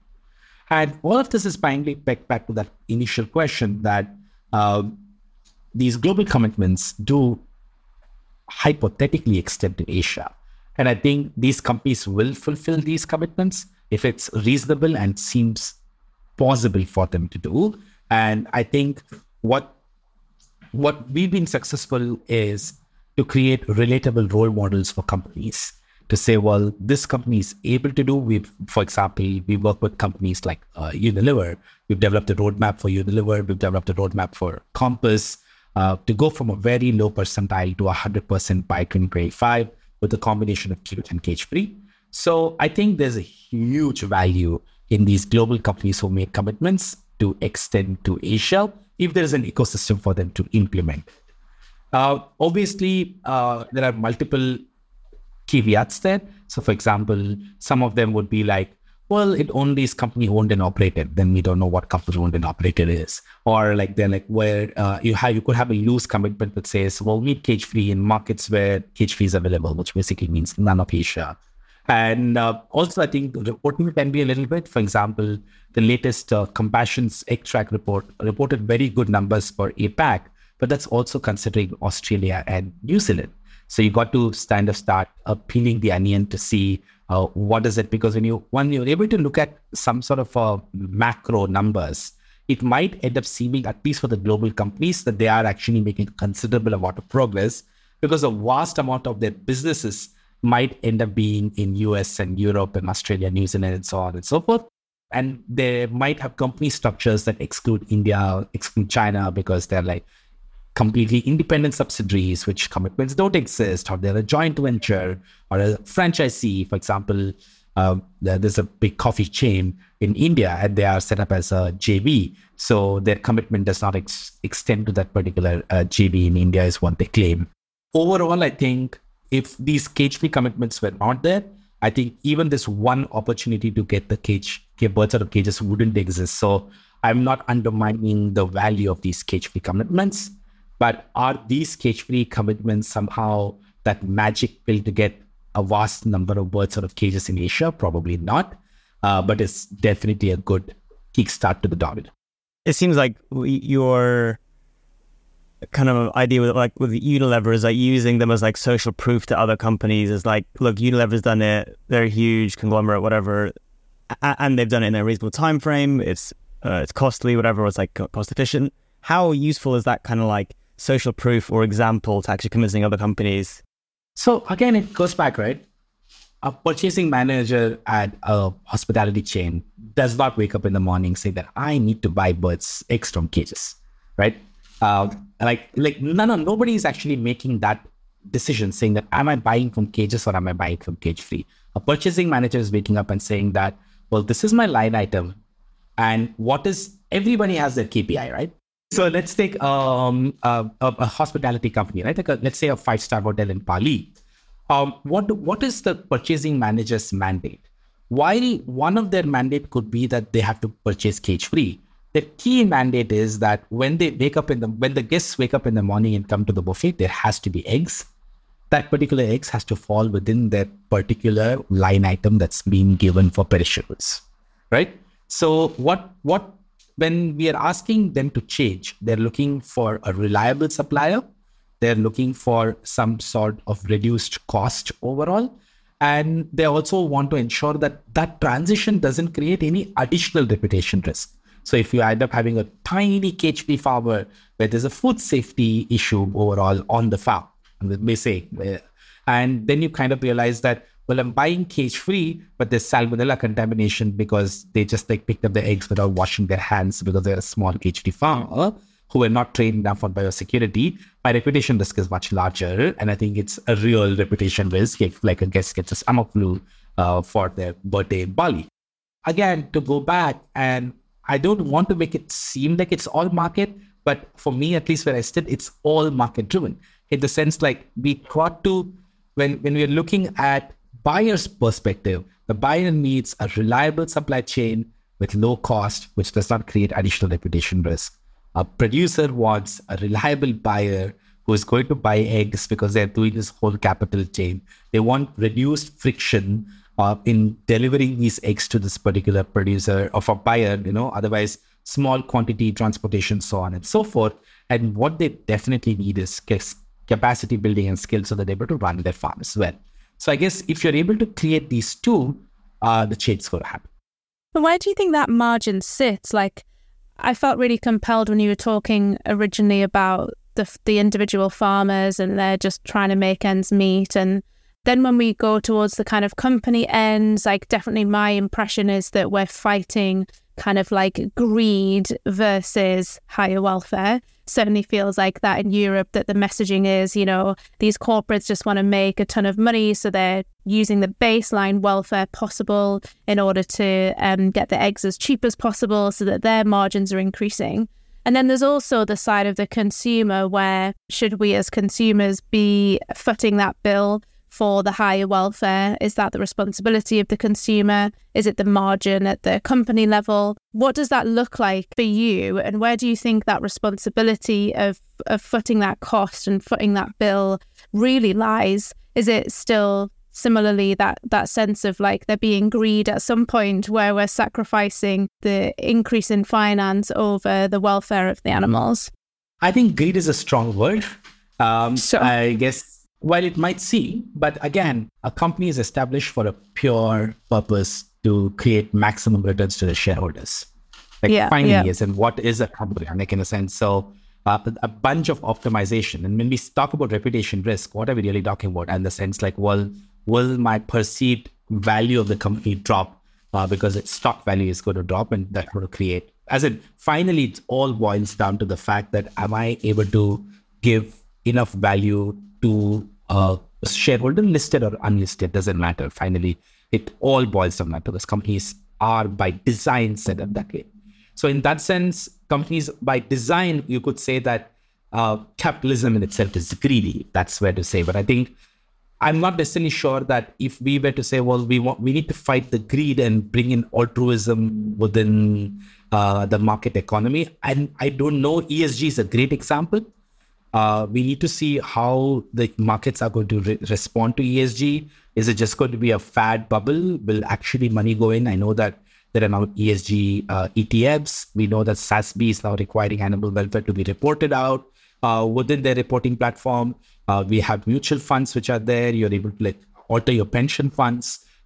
And all of this is finally back, back to that initial question that uh, these global commitments do hypothetically extend to Asia. And I think these companies will fulfill these commitments if it's reasonable and seems possible for them to do. And I think what what we've been successful is to create relatable role models for companies to say, well, this company is able to do. We've, for example, we work with companies like uh, Unilever. We've developed a roadmap for Unilever. We've developed a roadmap for Compass uh, to go from a very low percentile to one hundred percent by twenty twenty-five with a combination of cage and cage-free. So I think there's a huge value in these global companies who make commitments to extend to Asia if there is an ecosystem for them to implement. Uh, obviously, uh, there are multiple caveats there. So for example, some of them would be like, well, it only is company owned and operated. Then we don't know what company owned and operated is. Or like they're like where uh, you have you could have a loose commitment that says, well, we need cage free in markets where cage free is available, which basically means none of Asia. And uh, also, I think reporting can be a little bit. For example, the latest uh, Compassion's Extract report reported very good numbers for APAC, but that's also considering Australia and New Zealand. So you got to stand of start uh, peeling the onion to see uh, what is it, because when you when you're able to look at some sort of uh, macro numbers, it might end up seeming, at least for the global companies, that they are actually making a considerable amount of progress, because a vast amount of their businesses might end up being in U S and Europe and Australia, New Zealand, and so on and so forth. And they might have company structures that exclude India, exclude China, because they're like completely independent subsidiaries, which commitments don't exist, or they're a joint venture or a franchisee. For example, uh, there's a big coffee chain in India and they are set up as a J V. So their commitment does not ex- extend to that particular uh, J V in India is what they claim. Overall, I think if these cage-free commitments were not there, I think even this one opportunity to get the cage, get birds out of cages wouldn't exist. So I'm not undermining the value of these cage-free commitments, but are these cage-free commitments somehow that magic pill to get a vast number of birds out of cages in Asia? Probably not, uh, but it's definitely a good kickstart to the dominant. It seems like your kind of idea with like with Unilever is like using them as like social proof to other companies. Is like, look, Unilever's done it, they're a huge conglomerate, whatever. and they've done it in a reasonable time frame. It's uh, it's costly, whatever. It's like cost efficient. How useful is that kind of like social proof or example to actually convincing other companies? So again, it goes back, right? A purchasing manager at a hospitality chain does not wake up in the morning saying that I need to buy birds eggs from cages, right? Uh, like, like no, no, nobody is actually making that decision saying that am I buying from cages or am I buying from cage free? A purchasing manager is waking up and saying that, well, this is my line item, and what is everybody has their K P I, right? So let's take um, a, a, a hospitality company, right? Like a, let's say a five-star hotel in Bali. Um, what what is the purchasing manager's mandate? While one of their mandate could be that they have to purchase cage free, the key mandate is that when they wake up in the when the guests wake up in the morning and come to the buffet, there has to be eggs. That particular eggs has to fall within that particular line item that's being given for perishables, right? So what what when we are asking them to change, they're looking for a reliable supplier. They're looking for some sort of reduced cost overall. And they also want to ensure that that transition doesn't create any additional reputation risk. So if you end up having a tiny cage-free farmer where there's a food safety issue overall on the farm, they say, and then you kind of realize that, well, I'm buying cage-free, but there's salmonella contamination because they just like picked up the eggs without washing their hands because they're a small cage-free farmer who are not trained enough on biosecurity. My reputation risk is much larger, and I think it's a real reputation risk if like a guest gets a stomach flu uh, for their birthday in Bali. Again, to go back, and I don't want to make it seem like it's all market, but for me, at least where I sit, it's all market driven. In the sense like we got to, when, when we're looking at buyer's perspective, the buyer needs a reliable supply chain with low cost, which does not create additional reputation risk. A producer wants a reliable buyer who is going to buy eggs because they're doing this whole capital chain. They want reduced friction uh, in delivering these eggs to this particular producer or for buyer, you know, otherwise small quantity transportation, so on and so forth. And what they definitely need is capacity building and skill so that they're able to run their farm as well. So I guess if you're able to create these two, uh, the change going to happen. But where do you think that margin sits? Like, I felt really compelled when you were talking originally about the the individual farmers and they're just trying to make ends meet. And then when we go towards the kind of company ends, like definitely my impression is that we're fighting kind of like greed versus higher welfare. Certainly feels like that in Europe, that the messaging is, you know, these corporates just want to make a ton of money. So they're using the baseline welfare possible in order to um, get the eggs as cheap as possible so that their margins are increasing. And then there's also the side of the consumer where should we as consumers be footing that bill for the higher welfare? Is that the responsibility of the consumer? Is it the margin at the company level? What does that look like for you? And where do you think that responsibility of, of footing that cost and footing that bill really lies? Is it still similarly that, that sense of like there being greed at some point where we're sacrificing the increase in finance over the welfare of the animals? I think greed is a strong word. Um, sure. I guess while it might seem, but again, a company is established for a pure purpose to create maximum returns to the shareholders. Like yeah, finally yeah. is, and what is a company, like in a sense. So uh, a bunch of optimization. And when we talk about reputation risk, what are we really talking about? And the sense like, well, will my perceived value of the company drop uh, because its stock value is going to drop, and that will create, as in finally, it all boils down to the fact that am I able to give enough value to a shareholder, listed or unlisted, doesn't matter. Finally, it all boils down to this. Companies are by design set up that way. So in that sense, companies by design, you could say that uh, capitalism in itself is greedy. That's where to say. But I think I'm not necessarily sure that if we were to say, well, we want, we need to fight the greed and bring in altruism within uh, the market economy. And I don't know, E S G is a great example. Uh, we need to see how the markets are going to re- respond to E S G. Is it just going to be a fad bubble? Will actually money go in? I know that there are now E S G uh, E T Fs. We know that S A S B is now requiring animal welfare to be reported out uh, within their reporting platform. Uh, we have mutual funds which are there. You're able to like alter your pension funds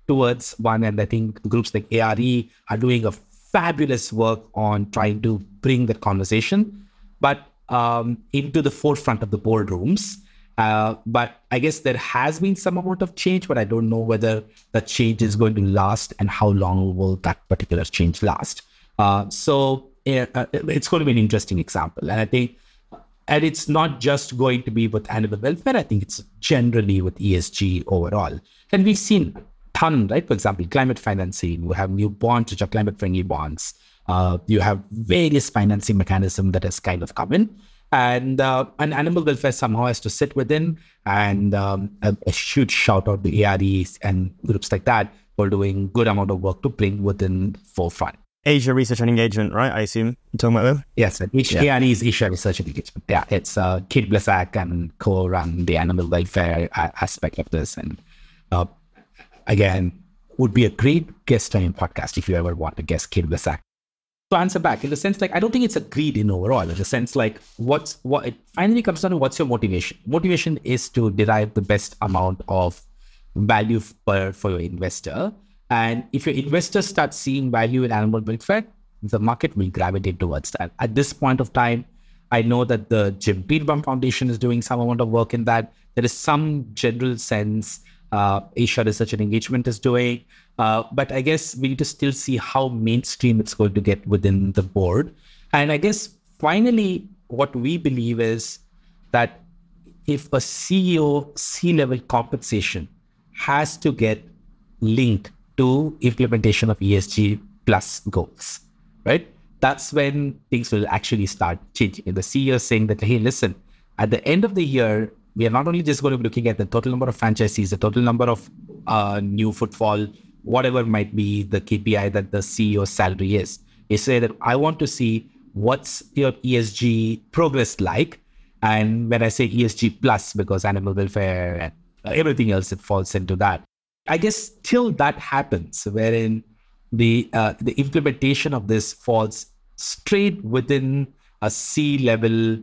towards one. And I think groups like A R E are doing a fabulous work on trying to bring that conversation, but um, into the forefront of the boardrooms. Uh, but I guess there has been some amount of change, but I don't know whether the change is going to last and how long will that particular change last. Uh, so uh, it's going to be an interesting example. And I think, and it's not just going to be with animal welfare. I think it's generally with E S G overall. And we've seen a ton, right? For example, climate financing. We have new bonds, which are climate-friendly bonds. Uh, you have various financing mechanisms that has kind of come in. And uh, and animal welfare somehow has to sit within. And um, a, a huge shout out to A R Es and groups like that for doing good amount of work to bring within forefront. Asia Research and Engagement, right? I assume you're talking about them? Yes, H- yeah. A R E is Asia Research and Engagement. Yeah, it's uh, Kate Blesack and co-run the animal welfare aspect of this. And uh, again, would be a great guest on your podcast if you ever want to guest Kate Blesack. To answer back, in the sense, like, I don't think it's a greed in overall. In the sense, like, what's what it finally comes down to, what's your motivation? Motivation is to derive the best amount of value for, for your investor. And if your investors start seeing value in animal welfare, the market will gravitate towards that. At this point of time, I know that the Jim Beerbaum Foundation is doing some amount of work in that. There is some general sense uh, Asia Research and Engagement is doing. Uh, but I guess we need to still see how mainstream it's going to get within the board. And I guess finally, what we believe is that if a C E O C-level compensation has to get linked to implementation of E S G plus goals, right? That's when things will actually start changing. And the C E O saying that, hey, listen, at the end of the year, we are not only just going to be looking at the total number of franchisees, the total number of uh, new footfall, whatever might be the K P I that the C E O's salary is. They say that I want to see what's your E S G progress like. And when I say E S G plus, because animal welfare and everything else, it falls into that. I guess till that happens, wherein the uh, the implementation of this falls straight within a C-level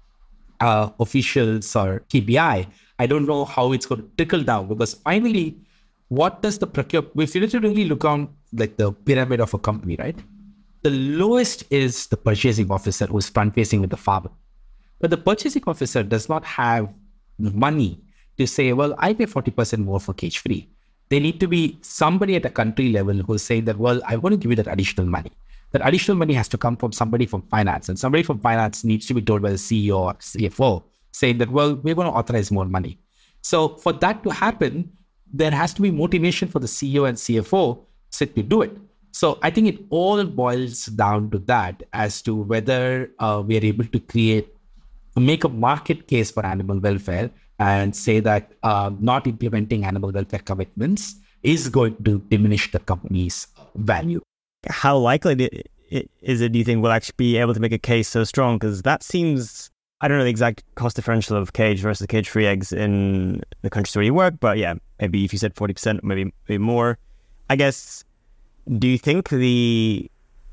uh, officials or K P I, I don't know how it's going to trickle down, because finally, what does the procure? If you really look on like the pyramid of a company, right? The lowest is the purchasing officer who's front-facing with the farmer. But the purchasing officer does not have money to say, well, I pay forty percent more for cage-free. They need to be somebody at a country level who's saying that, well, I want to give you that additional money. That additional money has to come from somebody from finance. And somebody from finance needs to be told by the C E O or C F O saying that, well, we're going to authorize more money. So for that to happen, there has to be motivation for the C E O and C F O to do it. So I think it all boils down to that as to whether uh, we are able to create, make a market case for animal welfare and say that uh, not implementing animal welfare commitments is going to diminish the company's value. How likely is it, do you think, we'll actually be able to make a case so strong? Because that seems, I don't know the exact cost differential of cage versus cage-free eggs in the countries where you work, but yeah, maybe if you said forty percent, maybe, maybe more. I guess, do you think the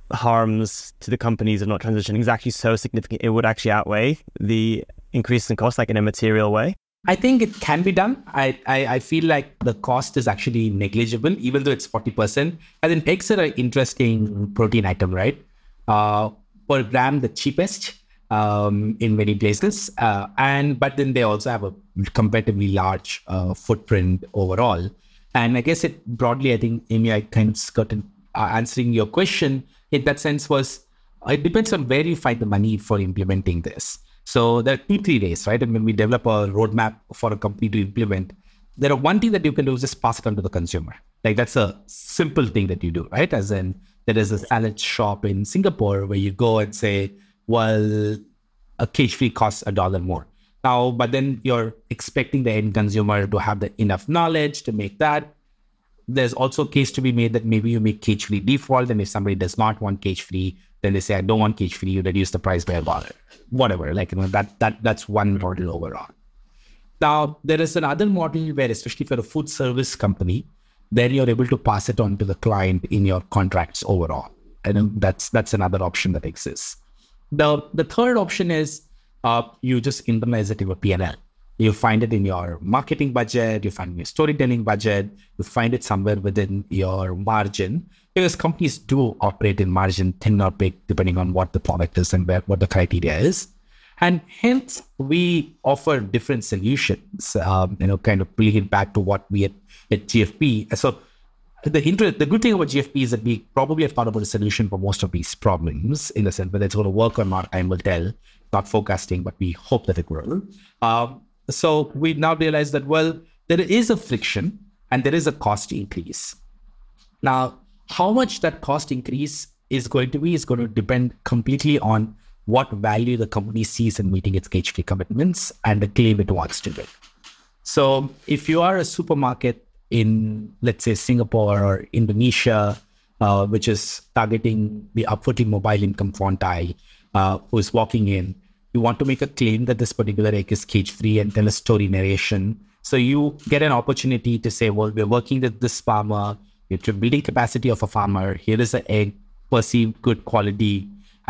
harms to the companies of not transitioning is actually so significant it would actually outweigh the increase in cost, like in a material way? I think it can be done. I, I, I feel like the cost is actually negligible, even though it's forty percent. And then eggs are an interesting protein item, right? Uh, per gram, the cheapest um, in many places. Uh, and But then they also have a comparatively large uh, footprint overall. And I guess it broadly, I think, Amy, I kind of got in, uh, answering your question in that sense was, it depends on where you find the money for implementing this. So there are two, three ways, right? And when we develop a roadmap for a company to implement, there are one thing that you can do is just pass it on to the consumer. Like that's a simple thing that you do, right? As in there is a salad shop in Singapore where you go and say, well, a cage-free costs a dollar more. Now, but then you're expecting the end consumer to have the enough knowledge to make that. There's also a case to be made that maybe you make cage-free default, and if somebody does not want cage-free, then they say, I don't want cage-free, you reduce the price by a dollar. Whatever, like, you know, that that that's one model overall. Now, there is another model where, especially for a food service company, then you're able to pass it on to the client in your contracts overall. And that's that's another option that exists. The, the third option is uh, you just internalize it in your P and L. You find it in your marketing budget, you find it in your storytelling budget, you find it somewhere within your margin, because companies do operate in margin, thin or big, depending on what the product is and where, what the criteria is. And hence, we offer different solutions, um, you know, kind of bringing it back to what we had at G F P. So the inter- the good thing about G F P is that we probably have thought about a solution for most of these problems, in the sense whether it's going to work or not, time will tell. Not forecasting, but we hope that it will. Um, so we now realize that, well, there is a friction and there is a cost increase. Now, how much that cost increase is going to be is going to depend completely on what value the company sees in meeting its cage-free commitments and the claim it wants to make. So if you are a supermarket in, let's say, Singapore or Indonesia, uh, which is targeting the upwardly mobile income quantile, uh, who is walking in, you want to make a claim that this particular egg is cage-free and tell a story narration. So you get an opportunity to say, well, we're working with this farmer, you're building capacity of a farmer, here is an egg, perceived good quality,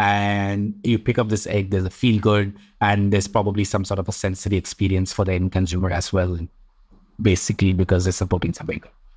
and you pick up this egg, there's a feel good, and there's probably some sort of a sensory experience for the end consumer as well, basically because they're supporting something.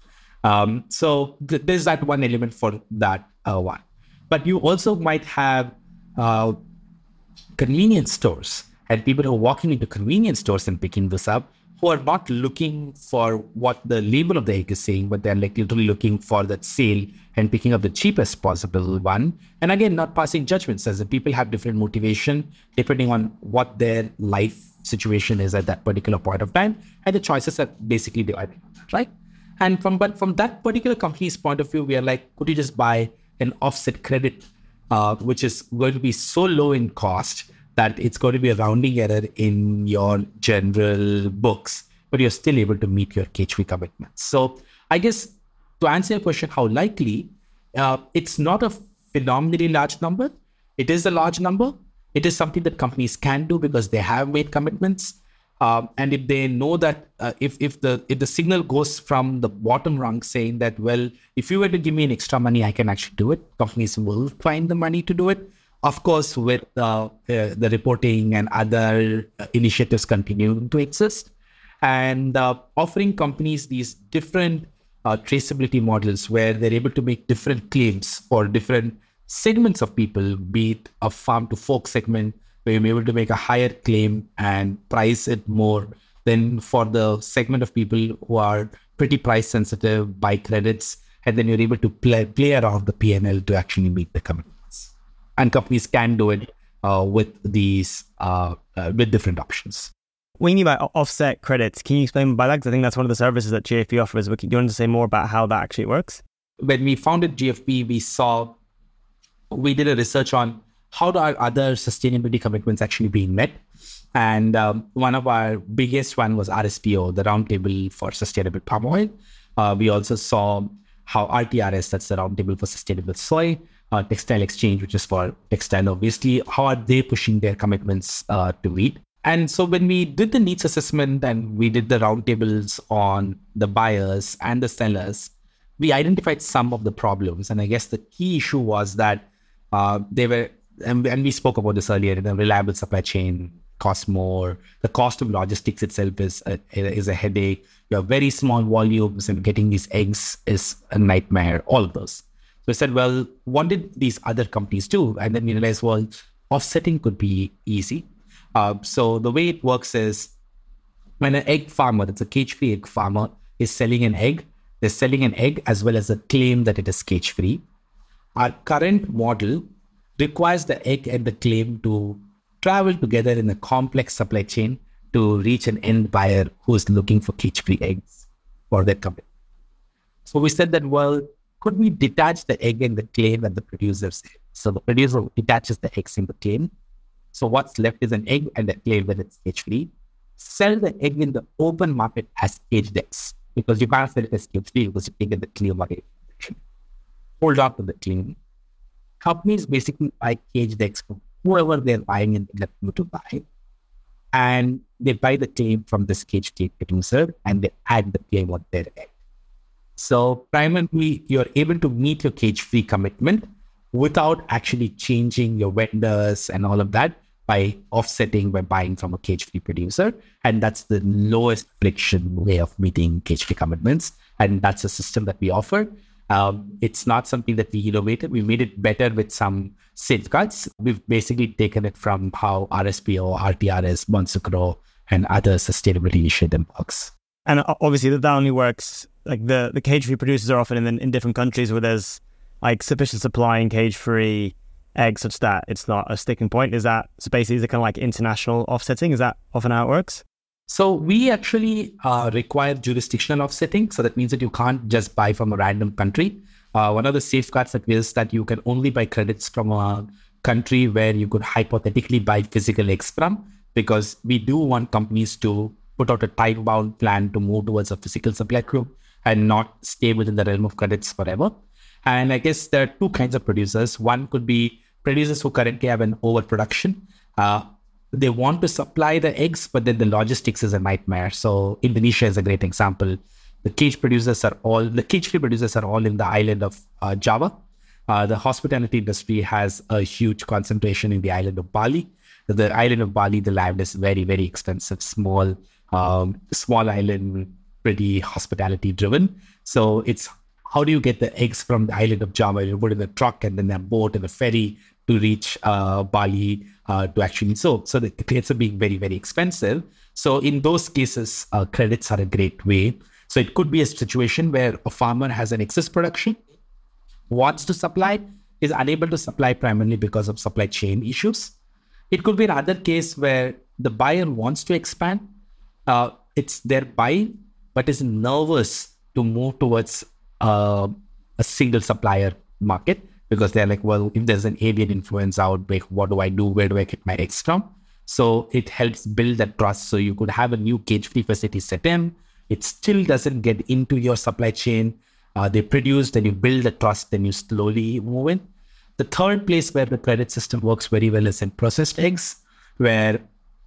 Um, so th- there's that one element for that uh, one. But you also might have uh, convenience stores and people who are walking into convenience stores and picking this up, who are not looking for what the label of the egg is saying, but they're like literally looking for that sale and picking up the cheapest possible one. And again, not passing judgments, as the people have different motivation depending on what their life situation is at that particular point of time, and the choices are basically divided, right? And from but from that particular company's point of view, we are like, could you just buy an offset credit, uh, which is going to be so low in cost that it's going to be a rounding error in your general books, but you're still able to meet your cage-free commitments. So I guess to answer your question, how likely, uh, it's not a phenomenally large number. It is a large number. It is something that companies can do because they have made commitments. Um, and if they know that, uh, if if the if the signal goes from the bottom rung saying that, well, if you were to give me an extra money, I can actually do it, companies will find the money to do it. Of course, with uh, uh, the reporting and other uh, initiatives continuing to exist, and uh, offering companies these different uh, traceability models where they're able to make different claims for different segments of people, be it a farm to fork segment, where you're able to make a higher claim and price it more than for the segment of people who are pretty price sensitive, buy credits, and then you're able to play, play around the P and L to actually meet the commitments. And companies can do it uh, with these, uh, uh, with different options. What do you mean by offset credits? Can you explain by that? Because I think that's one of the services that G F P offers. But do you want to say more about how that actually works? When we founded G F P, we saw, we did a research on how do our other sustainability commitments actually being met. And um, one of our biggest one was R S P O, the Roundtable for Sustainable Palm Oil. Uh, we also saw how R T R S, that's the Roundtable for Sustainable Soy, uh, Textile Exchange, which is for textile, obviously, how are they pushing their commitments uh, to meet? And so when we did the needs assessment and we did the roundtables on the buyers and the sellers, we identified some of the problems. And I guess the key issue was that uh, they were, and, and we spoke about this earlier, the reliable supply chain costs more. The cost of logistics itself is a, is a headache. You have very small volumes and getting these eggs is a nightmare, all of those. So I said, well, what did these other companies do? And then we realized, well, offsetting could be easy. Uh, so the way it works is when an egg farmer, that's a cage-free egg farmer, is selling an egg, they're selling an egg as well as a claim that it is cage-free. Our current model requires the egg and the claim to travel together in a complex supply chain to reach an end buyer who is looking for cage-free eggs for their company. So we said that, well, could we detach the egg and the claim that the producer said? So the producer detaches the eggs and the claim. So what's left is an egg and a claim that it's cage-free. Sell the egg in the open market as caged eggs, because you can't sell it as cage-free because you take it the claim market. Hold on to the claim. Companies basically buy caged eggs from whoever they're buying and let them to buy. And they buy the claim from this caged egg producer and they add the claim on their egg. So primarily, you're able to meet your cage-free commitment without actually changing your vendors and all of that, by offsetting by buying from a cage-free producer. And that's the lowest friction way of meeting cage-free commitments. And that's a system that we offer. Um, it's not something that we innovated. We made it better with some safeguards. We've basically taken it from how R S P O, R T R S, Bonsucro, and other sustainability initiative works. And obviously that only works, like the, the cage-free producers are often in, in different countries where there's like sufficient supply in cage-free eggs such that it's not a sticking point. Is that, so basically is it kind of like international offsetting? Is that often how it works? So we actually uh, require jurisdictional offsetting. So that means that you can't just buy from a random country. Uh, one of the safeguards that is that you can only buy credits from a country where you could hypothetically buy physical eggs from, because we do want companies to put out a time-bound plan to move towards a physical supply group and not stay within the realm of credits forever. And I guess there are two kinds of producers. One could be producers who currently have an overproduction. Uh, they want to supply the eggs, but then the logistics is a nightmare. So Indonesia is a great example. The cage producers are all, the cage-free producers are all in the island of uh, Java. Uh, the hospitality industry has a huge concentration in the island of Bali. The island of Bali, the land is very, very expensive, small, um, small island, pretty hospitality driven. So it's, how do you get the eggs from the island of Java? You put in a truck and then a boat and a ferry to reach uh, Bali uh, to actually so. So the credits are being very, very expensive. So in those cases, uh, credits are a great way. So it could be a situation where a farmer has an excess production, wants to supply, is unable to supply primarily because of supply chain issues. It could be another case where the buyer wants to expand. Uh, it's their buying, but is nervous to move towards uh, a single supplier market, because they're like, well, if there's an avian influenza outbreak, what do I do? Where do I get my eggs from? So it helps build that trust. So you could have a new cage-free facility set in. It still doesn't get into your supply chain. Uh, they produce, then you build the trust, then you slowly move in. The third place where the credit system works very well is in processed eggs, where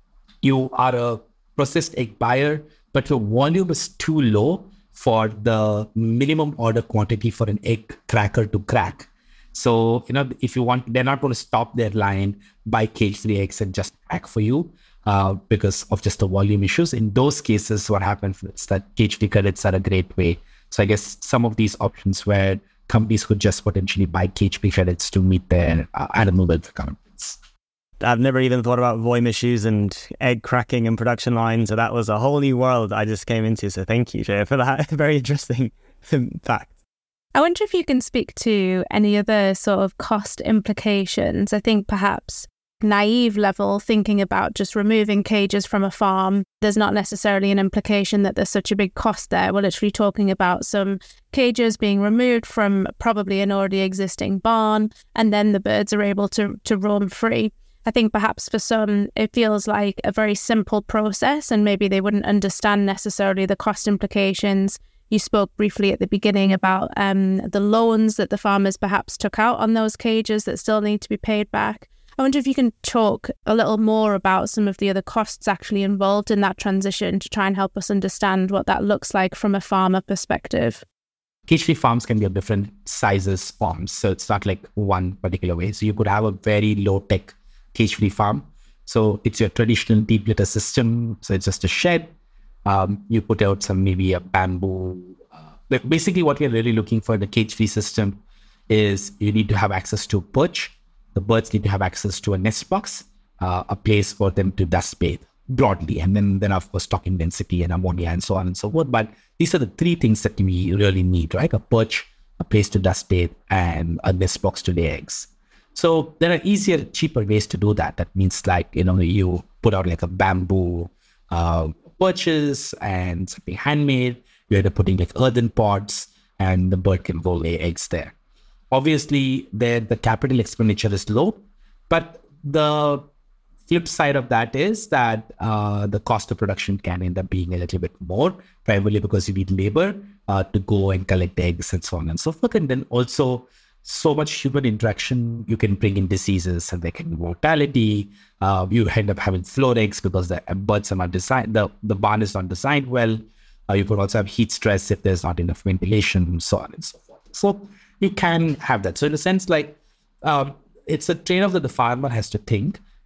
you are a processed egg buyer, but your volume is too low for the minimum order quantity for an egg cracker to crack. So, you know, if you want, they're not going to stop their line, buy cage-free eggs and just crack for you uh, because of just the volume issues. In those cases, what happens is that cage-free credits are a great way. So I guess some of these options where companies could just potentially buy cage-free credits to meet their uh, animal welfare commitments. I've never even thought about volume issues and egg cracking and production lines. So that was a whole new world I just came into. So thank you, Jay, for that very interesting fact. I wonder if you can speak to any other sort of cost implications. I think perhaps naive level, thinking about just removing cages from a farm, there's not necessarily an implication that there's such a big cost there. We're literally talking about some cages being removed from probably an already existing barn, and then the birds are able to, to roam free. I think perhaps for some, it feels like a very simple process, and maybe they wouldn't understand necessarily the cost implications. You spoke briefly at the beginning about um, the loans that the farmers perhaps took out on those cages that still need to be paid back. I wonder if you can talk a little more about some of the other costs actually involved in that transition to try and help us understand what that looks like from a farmer perspective. Cage-free farms can be of different sizes farms, so it's not like one particular way. So you could have a very low-tech cage-free farm. So it's your traditional deep litter system. So it's just a shed. Um, you put out some maybe a bamboo. Uh, basically, what we're really looking for in the cage-free system is you need to have access to a perch. The birds need to have access to a nest box, uh, a place for them to dust bathe broadly. And then, then of course, stocking density and ammonia and so on and so forth. But these are the three things that we really need, right? A perch, a place to dust bathe, and a nest box to lay eggs. So there are easier, cheaper ways to do that. That means like, you know, you put out like a bamboo uh, perches and something handmade. You end up putting like earthen pots, and the bird can go lay eggs there. Obviously, there the capital expenditure is low, but the flip side of that is that uh, the cost of production can end up being a little bit more, primarily because you need labor uh, to go and collect eggs and so on and so forth. And then also so much human interaction, you can bring in diseases and there can be mortality. Uh, you end up having floor eggs because the birds are not designed, the, the barn is not designed well. Uh, you could also have heat stress if there's not enough ventilation and so on and so forth. So you can have that. So in a sense, like um, it's a trade-off that the farmer has to think.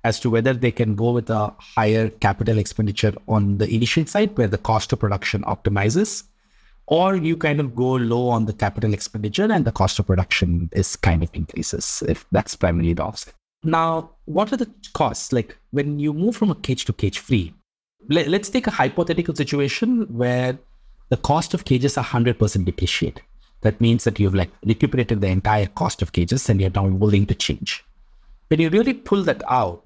as to whether they can go with a higher capital expenditure on the initial side where the cost of production optimizes, or you kind of go low on the capital expenditure and the cost of production is kind of increases, if that's primarily the offset. Now, what are the costs? Like when you move from a cage to cage free, let, let's take a hypothetical situation where the cost of cages are one hundred percent depreciated. That means that you've like recuperated the entire cost of cages and you're now willing to change. When you really pull that out,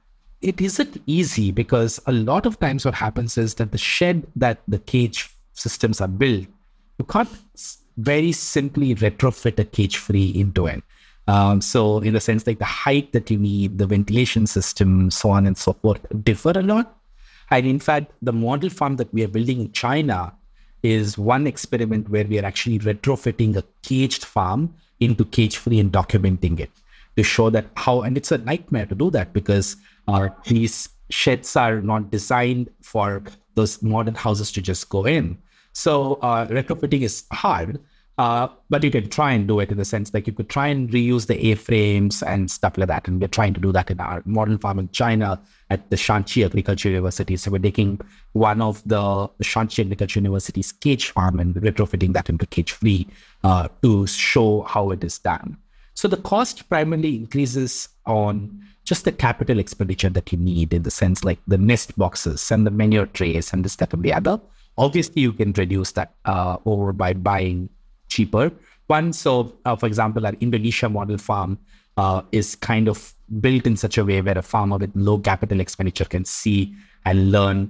it isn't easy because a lot of times what happens is that the shed that the cage systems are built, you can't very simply retrofit a cage free into it. Um, so in the sense like the height that you need, the ventilation system, so on and so forth, differ a lot. And in fact, the model farm that we are building in China is one experiment where we are actually retrofitting a caged farm into cage free and documenting it to show that how, and it's a nightmare to do that because uh, these sheds are not designed for those modern houses to just go in. So uh, retrofitting is hard, uh, but you can try and do it in the sense like you could try and reuse the A-frames and stuff like that. And we're trying to do that in our modern farm in China at the Shanxi Agriculture University. So we're taking one of the Shanxi Agriculture University's cage farm and retrofitting that into cage-free uh, to show how it is done. So the cost primarily increases on just the capital expenditure that you need in the sense like the nest boxes and the manure trays and this, that, and the other. Obviously, you can reduce that uh, over by buying cheaper one. So, uh, for example, our Indonesia model farm uh, is kind of built in such a way where a farmer with low capital expenditure can see and learn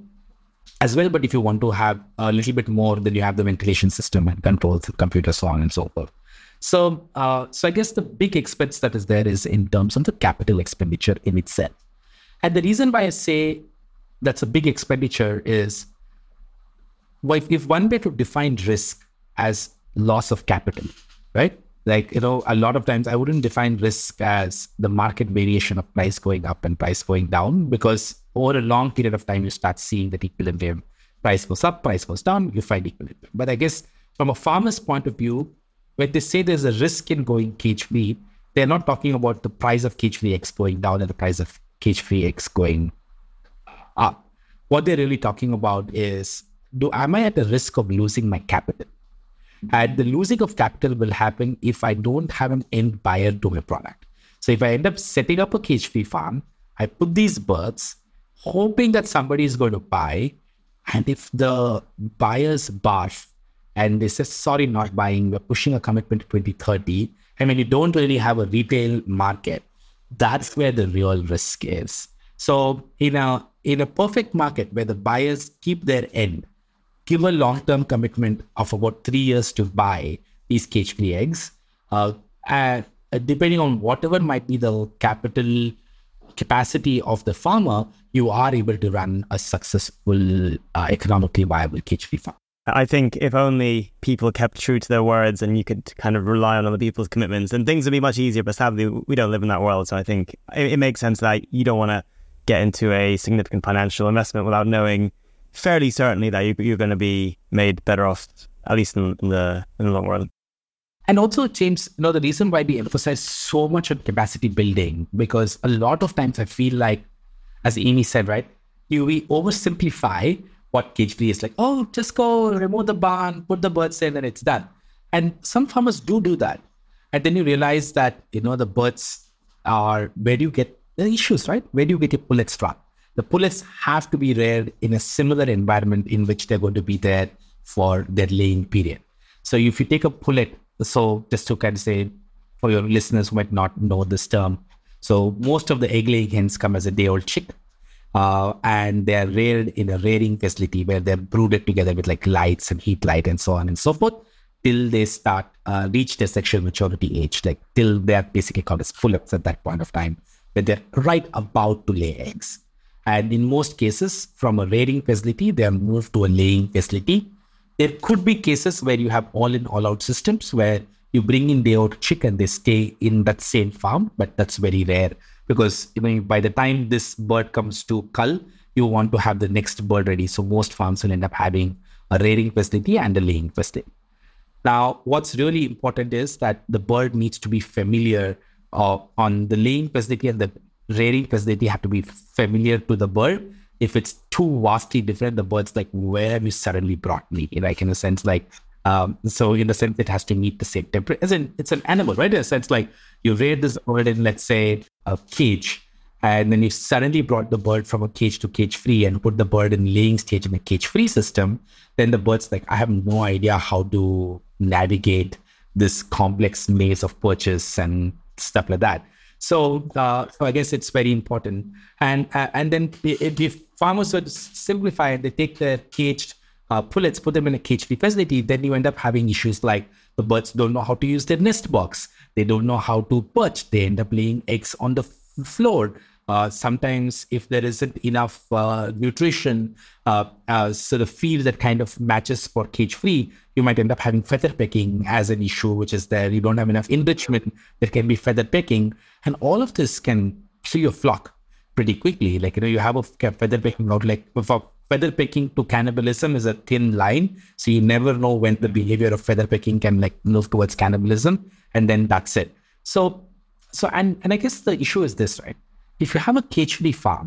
as well. But if you want to have a little bit more, then you have the ventilation system and controls, computers, so on and so forth. So, uh, so I guess the big expense that is there is in terms of the capital expenditure in itself. And the reason why I say that's a big expenditure is, well, if, if one way to define risk as loss of capital, right? Like, you know, a lot of times I wouldn't define risk as the market variation of price going up and price going down, because over a long period of time, you start seeing that equilibrium. Price goes up, price goes down, you find equilibrium. But I guess from a farmer's point of view, when they say there's a risk in going cage-free, they're not talking about the price of cage-free X going down and the price of cage-free X going up. What they're really talking about is, do am I at the risk of losing my capital? And the losing of capital will happen if I don't have an end buyer to my product. So if I end up setting up a cage-free farm, I put these birds, hoping that somebody is going to buy. And if the buyers barf and they say, sorry, not buying, we're pushing a commitment to twenty thirty. And when you don't really have a retail market, that's where the real risk is. So in a, in a perfect market where the buyers keep their end, give a long-term commitment of about three years to buy these cage-free eggs, uh, and depending on whatever might be the capital capacity of the farmer, you are able to run a successful, uh, economically viable cage-free farm. I think if only people kept true to their words and you could kind of rely on other people's commitments, and things would be much easier, but sadly, we don't live in that world. So I think it, it makes sense that you don't want to get into a significant financial investment without knowing fairly certainly that you, you're going to be made better off, at least in, in the in the long run. And also, James, you know, the reason why we emphasize so much on capacity building, because a lot of times I feel like, as Amy said, right, you we oversimplify what cage-free is. Like, oh, just go remove the barn, put the birds in, and it's done. And some farmers do do that. And then you realize that, you know, the birds are, where do you get the issues, right? Where do you get your pullets from? The pullets have to be reared in a similar environment in which they're going to be there for their laying period. So if you take a pullet, so just to kind of say, for your listeners who might not know this term, so most of the egg-laying hens come as a day-old chick, uh, and they're reared in a rearing facility where they're brooded together with like lights and heat light and so on and so forth, till they start, uh, reach their sexual maturity age, like till they're basically called as pullets at that point of time, where they're right about to lay eggs. And in most cases, from a rearing facility, they are moved to a laying facility. There could be cases where you have all-in, all-out systems where you bring in the old chick and they stay in that same farm, but that's very rare because, you know, by the time this bird comes to cull, you want to have the next bird ready. So most farms will end up having a rearing facility and a laying facility. Now, what's really important is that the bird needs to be familiar uh, on the laying facility and the rearing facility have to be familiar to the bird. If it's too vastly different, the bird's like, where have you suddenly brought me? Like, in a sense, like, um, so in the sense, it has to meet the same temperature. As in, it's an animal, right? In a sense, like, you rear this bird in, let's say, a cage, and then you suddenly brought the bird from a cage to cage free and put the bird in laying stage in a cage free system. Then the bird's like, I have no idea how to navigate this complex maze of perches and stuff like that. So, uh, so I guess it's very important. And uh, and then if, if farmers were to simplify and they take their caged uh, pullets, put them in a cage-free facility, then you end up having issues like the birds don't know how to use their nest box. They don't know how to perch. They end up laying eggs on the f- floor. Uh, sometimes if there isn't enough uh, nutrition, uh, uh, sort of feed that kind of matches for cage-free, you might end up having feather pecking as an issue, which is there. You don't have enough enrichment. There can be feather pecking. And all of this can kill your flock pretty quickly. Like, you know, you have a feather pecking out, like for feather pecking to cannibalism is a thin line. So you never know when the behavior of feather pecking can like move towards cannibalism. And then that's it. So, so, and, and I guess the issue is this, right? If you have a cage-free farm,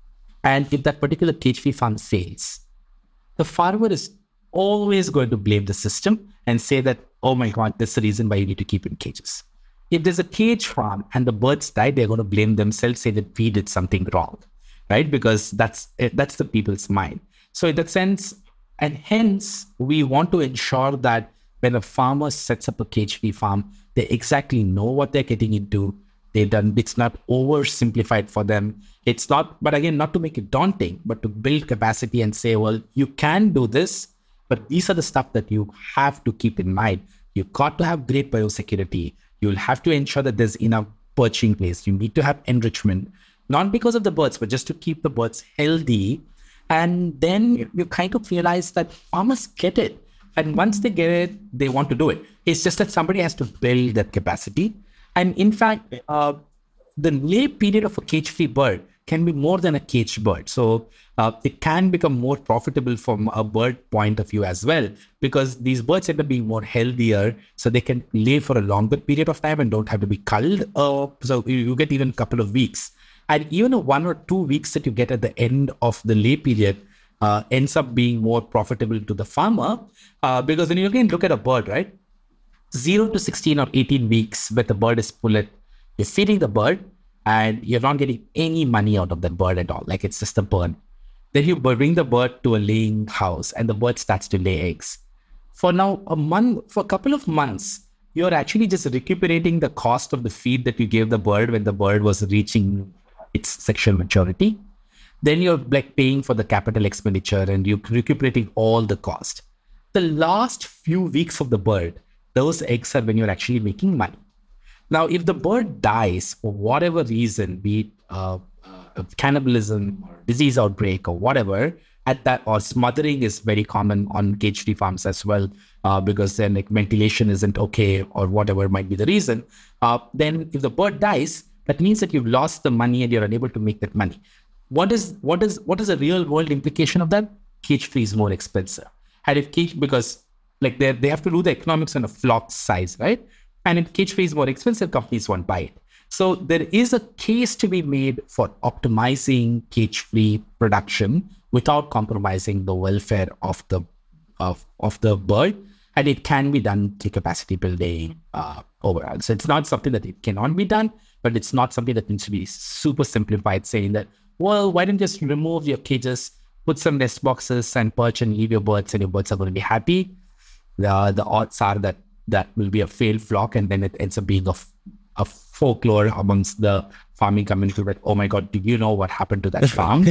and if that particular cage-free farm fails, the farmer is always going to blame the system and say that, oh my God, that's the reason why you need to keep in cages. If there's a cage farm and the birds die, they're going to blame themselves, say that we did something wrong, right? Because that's that's the people's mind. So in that sense, and hence, we want to ensure that when a farmer sets up a cage-free farm, they exactly know what they're getting into. They've done, it's not oversimplified for them. It's not, but again, not to make it daunting, but to build capacity and say, well, you can do this, but these are the stuff that you have to keep in mind. You've got to have great biosecurity. You'll have to ensure that there's enough perching place. You need to have enrichment, not because of the birds, but just to keep the birds healthy. And then you kind of realize that farmers get it. And once they get it, they want to do it. It's just that somebody has to build that capacity. And in fact, uh, the lay period of a cage-free bird can be more than a caged bird. So uh, it can become more profitable from a bird point of view as well, because these birds end up being more healthier, so they can lay for a longer period of time and don't have to be culled. Uh, so you get even a couple of weeks. And even a one or two weeks that you get at the end of the lay period uh, ends up being more profitable to the farmer, uh, because when you again look at a bird, right? zero to sixteen or eighteen weeks where the bird is pullet, you're feeding the bird and you're not getting any money out of that bird at all. Like, it's just a bird. Then you bring the bird to a laying house and the bird starts to lay eggs. For now, a month, for a couple of months, you're actually just recuperating the cost of the feed that you gave the bird when the bird was reaching its sexual maturity. Then you're like paying for the capital expenditure and you're recuperating all the cost. The last few weeks of the bird, those eggs are when you're actually making money. Now, if the bird dies for whatever reason, be it uh, uh, cannibalism or disease outbreak or whatever, at that, or smothering is very common on cage-free farms as well, uh, because then like ventilation isn't okay or whatever might be the reason. Uh, then if the bird dies, that means that you've lost the money and you're unable to make that money. What is what is what is the real world implication of that? Cage-free is more expensive. And if cage, because like they they have to do the economics on a flock size, right? And if cage-free is more expensive, companies won't buy it. So there is a case to be made for optimizing cage-free production without compromising the welfare of the of, of the bird. And it can be done through capacity building uh, overall. So it's not something that it cannot be done, but it's not something that needs to be super simplified, saying that, well, why don't you just remove your cages, put some nest boxes and perch and leave your birds and your birds are going to be happy. The, the odds are that that will be a failed flock, and then it ends up being a, a folklore amongst the farming community that, oh my God, do you know what happened to that farm?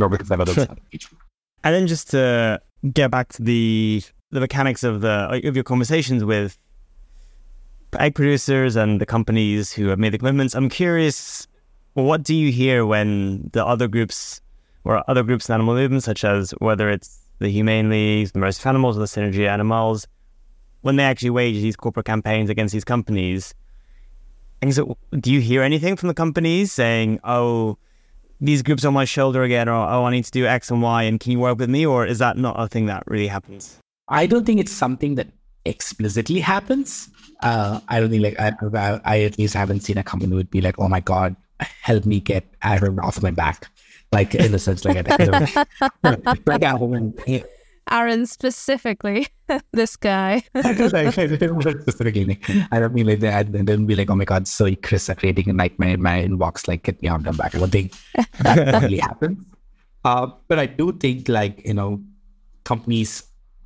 And then just to get back to the the mechanics of the of your conversations with egg producers and the companies who have made the commitments, I'm curious, what do you hear when the other groups or other groups in animal movements, such as whether it's the Humane Leagues, the Mercy for Animals, or the Synergy Animals, when they actually wage these corporate campaigns against these companies? And so, do you hear anything from the companies saying, oh, these groups are on my shoulder again, or oh, I need to do X and Y, and can you work with me? Or is that not a thing that really happens? I don't think it's something that explicitly happens. Uh, I don't think like I, I, I at least haven't seen a company who would be like, oh my God, help me get Aaron off my back. Like in the sense, like, I, like Aaron, Aaron specifically, this guy. like, specifically, I don't mean like that. And then be like, oh my God, so Chris are creating a nightmare in my inbox, like get me out of back. I don't think that really happens. Uh, but I do think like, you know, companies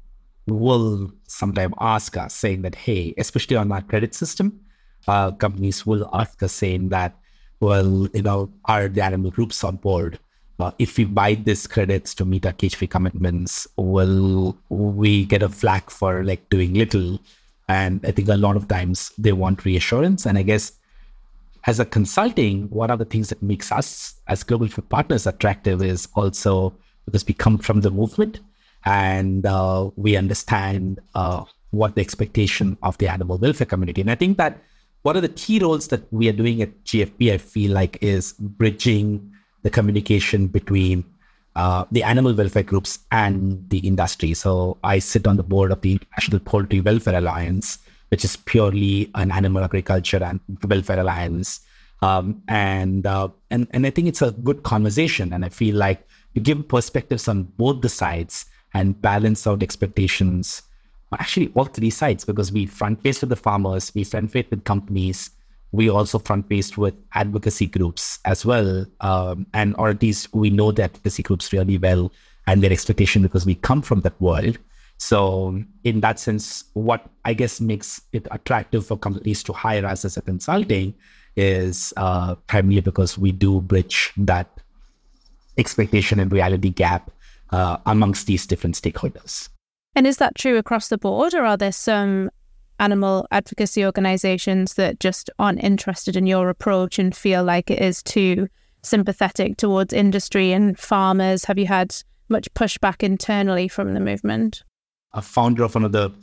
will sometimes ask us saying that, hey, especially on our credit system, uh, companies will ask us saying that, well, you know, are the animal groups on board? Uh, if we buy these credits to meet our cage-free commitments, will we get a flag for like doing little? And I think a lot of times they want reassurance. And I guess as a consulting, one of the things that makes us as Global Food Partners attractive is also because we come from the movement and uh, we understand uh, what the expectation of the animal welfare community. And I think that one of the key roles that we are doing at G F P, I feel like, is bridging the communication between uh, the animal welfare groups and the industry. So I sit on the board of the International Poultry Welfare Alliance, which is purely an animal agriculture and welfare alliance. Um, and, uh, and and I think it's a good conversation. And I feel like you give perspectives on both the sides and balance out expectations, actually all three sides, because we front-face with the farmers, we front-face with companies, we also front-faced with advocacy groups as well. Um, and or at least we know the advocacy groups really well and their expectation because we come from that world. So in that sense, what I guess makes it attractive for companies to hire us as a consulting is uh, primarily because we do bridge that expectation and reality gap uh, amongst these different stakeholders. And is that true across the board, or are there some animal advocacy organizations that just aren't interested in your approach and feel like it is too sympathetic towards industry and farmers? Have you had much pushback internally from the movement? A founder of one of the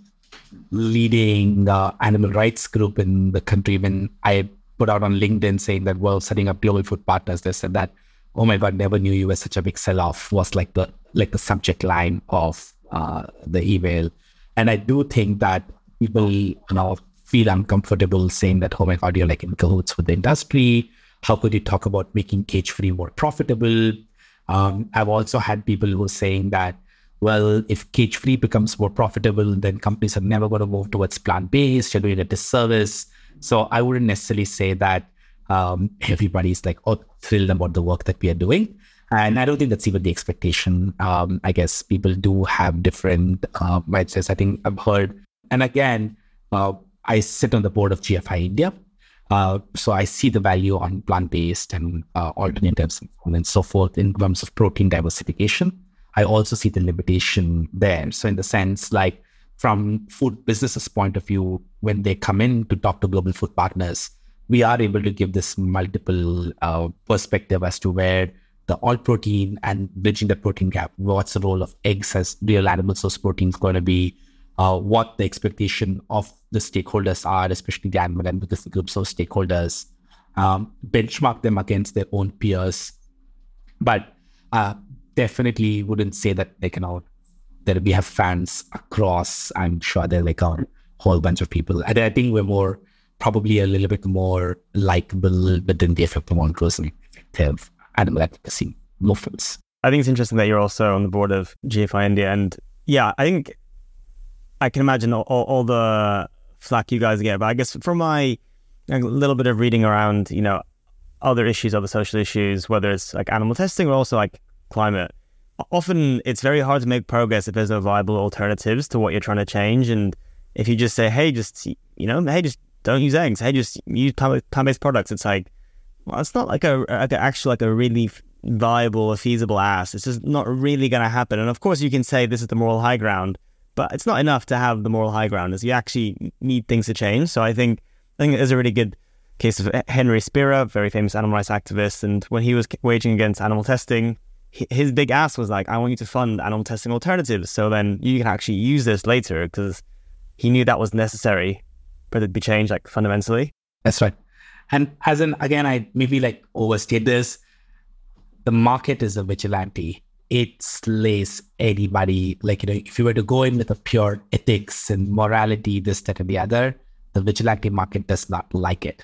leading uh, animal rights group in the country, when I put out on LinkedIn saying that, well, setting up Global Food Partners, they said that, oh my God, never knew you were such a big sell-off, was like the like the subject line of uh, the email. And I do think that people, you know, feel uncomfortable saying that, oh my God, you're like in cahoots with the industry. How could you talk about making cage-free more profitable? Um, I've also had people who are saying that, well, if cage-free becomes more profitable, then companies are never going to move towards plant-based. You're doing a disservice. So I wouldn't necessarily say that um, everybody's like, oh, thrilled about the work that we are doing. And I don't think that's even the expectation. Um, I guess people do have different uh, mindsets. I think I've heard, and again, uh, I sit on the board of G F I India. Uh, so I see the value on plant-based and uh, alternatives and so forth in terms of protein diversification. I also see the limitation there. So in the sense, like from food businesses' point of view, when they come in to talk to Global Food Partners, we are able to give this multiple uh, perspective as to where the all protein and bridging the protein gap, what's the role of eggs as real animal source protein is going to be, uh, what the expectation of the stakeholders are, especially the animal advocacy groups of stakeholders, um, benchmark them against their own peers. But uh, definitely wouldn't say that they can all, that we have fans across. I'm sure they're like a whole bunch of people. And I think we're more, probably a little bit more likable within the effective one person effective animal advocacy movements. I think it's interesting that you're also on the board of G F I India. And yeah, I think I can imagine all, all, all the flack you guys get. But I guess from my a little bit of reading around, you know, other issues, other social issues, whether it's like animal testing or also like climate, often it's very hard to make progress if there's no viable alternatives to what you're trying to change. And if you just say, hey, just, you know, hey, just don't use eggs. Hey, just use plant-based products. It's like, well, it's not like a, like a actually like a really viable or feasible ask. It's just not really going to happen. And of course you can say this is the moral high ground, but it's not enough to have the moral high ground, as you actually need things to change. So I think, I think there's a really good case of Henry Spira, very famous animal rights activist. And when he was waging against animal testing, his big ask was like, I want you to fund animal testing alternatives. So then you can actually use this later, because he knew that was necessary for it to be changed like fundamentally. That's right. And as in, again, I maybe like overstate this. The market is a vigilante. It slays anybody. Like, you know, if you were to go in with a pure ethics and morality, this, that, and the other, the vigilante market does not like it.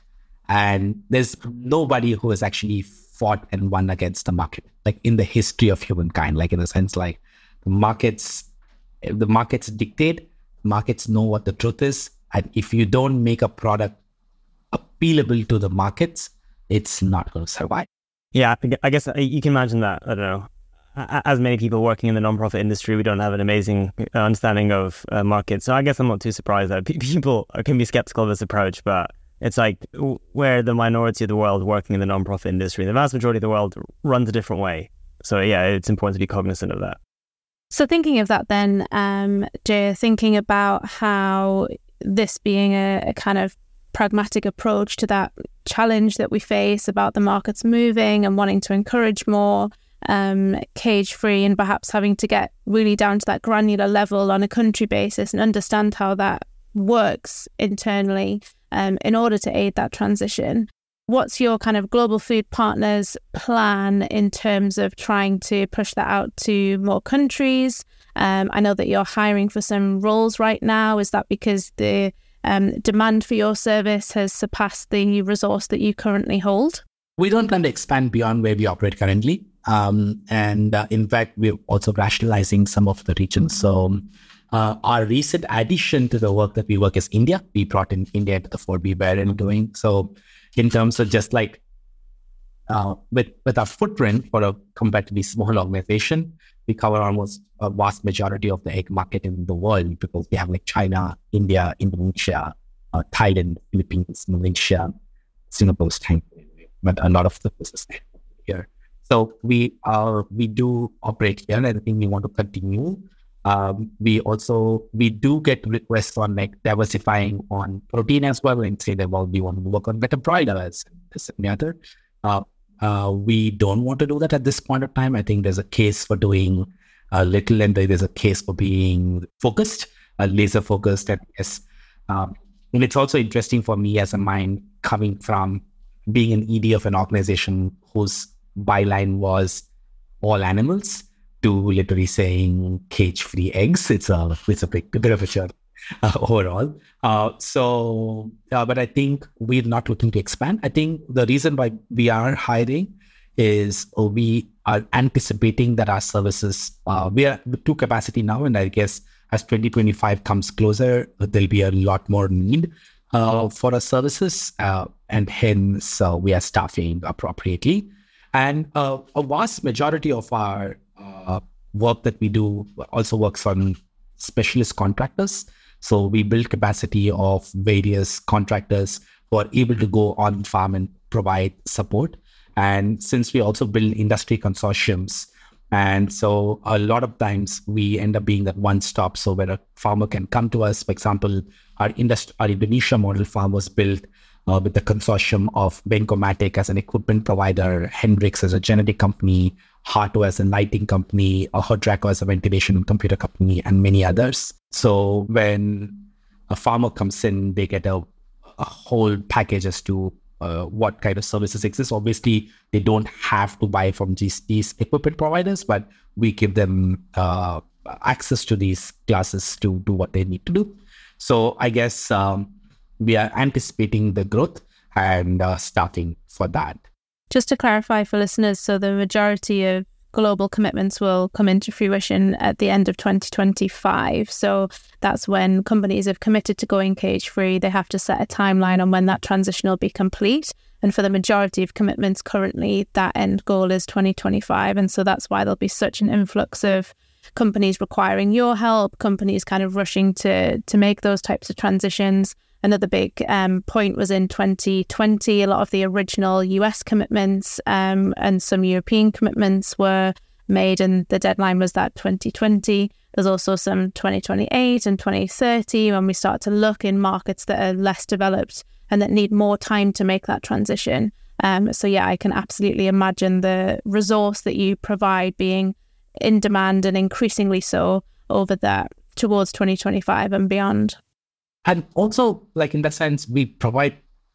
And there's nobody who has actually fought and won against the market, like in the history of humankind, like in the sense like the markets, the markets dictate, markets know what the truth is. And if you don't make a product appealable to the markets, it's not going to survive. Yeah, I guess you can imagine that, I don't know, as many people working in the nonprofit industry, we don't have an amazing understanding of uh, markets. So I guess I'm not too surprised that people can be skeptical of this approach, but it's like we're the minority of the world working in the nonprofit industry. The vast majority of the world runs a different way. So yeah, it's important to be cognizant of that. So thinking of that then, um, Jay, thinking about how this being a, a kind of pragmatic approach to that challenge that we face about the markets moving and wanting to encourage more um, cage-free, and perhaps having to get really down to that granular level on a country basis and understand how that works internally um, in order to aid that transition. What's your kind of Global Food Partners plan in terms of trying to push that out to more countries? Um, I know that you're hiring for some roles right now. Is that because the um, demand for your service has surpassed the resource that you currently hold? We don't plan to expand beyond where we operate currently. Um, and uh, in fact, we're also rationalizing some of the regions. So uh, our recent addition to the work that we work is India. We brought in India into the fold we were in doing. So in terms of just like uh, with, with our footprint for a comparatively small organization, we cover almost a vast majority of the egg market in the world because we have like China, India, Indonesia, uh, Thailand, Philippines, Malaysia, Singapore's time, but a lot of the business here. So we are, we do operate here, and I think we want to continue. Um, we also, we do get requests on like diversifying on protein as well, and say that, well, we want to work on better broilers and this and the other. Uh, uh, we don't want to do that at this point of time. I think there's a case for doing a little, and there's a case for being focused, uh, laser focused. And yes, um, and it's also interesting for me as a mind coming from being an E D of an organization whose byline was all animals to literally saying cage-free eggs. It's a it's a big, a bit of a journey uh, overall. Uh, so, uh, but I think we're not looking to expand. I think the reason why we are hiring is uh, we are anticipating that our services, uh, we are to capacity now, and I guess as twenty twenty-five comes closer, there'll be a lot more need uh, for our services, uh, and hence uh, we are staffing appropriately. And uh, a vast majority of our uh, work that we do also works on specialist contractors. So we build capacity of various contractors who are able to go on farm and provide support. And since we also build industry consortiums, and so a lot of times we end up being that one stop. So where a farmer can come to us, for example, our, industri- our Indonesia model farm was built Uh, with the consortium of Bencomatic as an equipment provider, Hendrix as a genetic company, Harto as a lighting company, or Hodraco as a ventilation and computer company, and many others. So when a farmer comes in, they get a, a whole package as to uh, what kind of services exist. Obviously, they don't have to buy from these, these equipment providers, but we give them uh, access to these classes to do what they need to do. So I guess um, we are anticipating the growth and uh, starting for that. Just to clarify for listeners, so the majority of global commitments will come into fruition at the end of twenty twenty-five. So that's when companies have committed to going cage-free. They have to set a timeline on when that transition will be complete. And for the majority of commitments currently, that end goal is twenty twenty-five. And so that's why there'll be such an influx of companies requiring your help, companies kind of rushing to to make those types of transitions. Another big um, point was in twenty twenty, a lot of the original U S commitments um, and some European commitments were made, and the deadline was that twenty twenty. There's also some twenty twenty-eight and twenty thirty when we start to look in markets that are less developed and that need more time to make that transition. Um, so yeah, I can absolutely imagine the resource that you provide being in demand and increasingly so over that towards twenty twenty-five and beyond. And also, like in that sense, we provide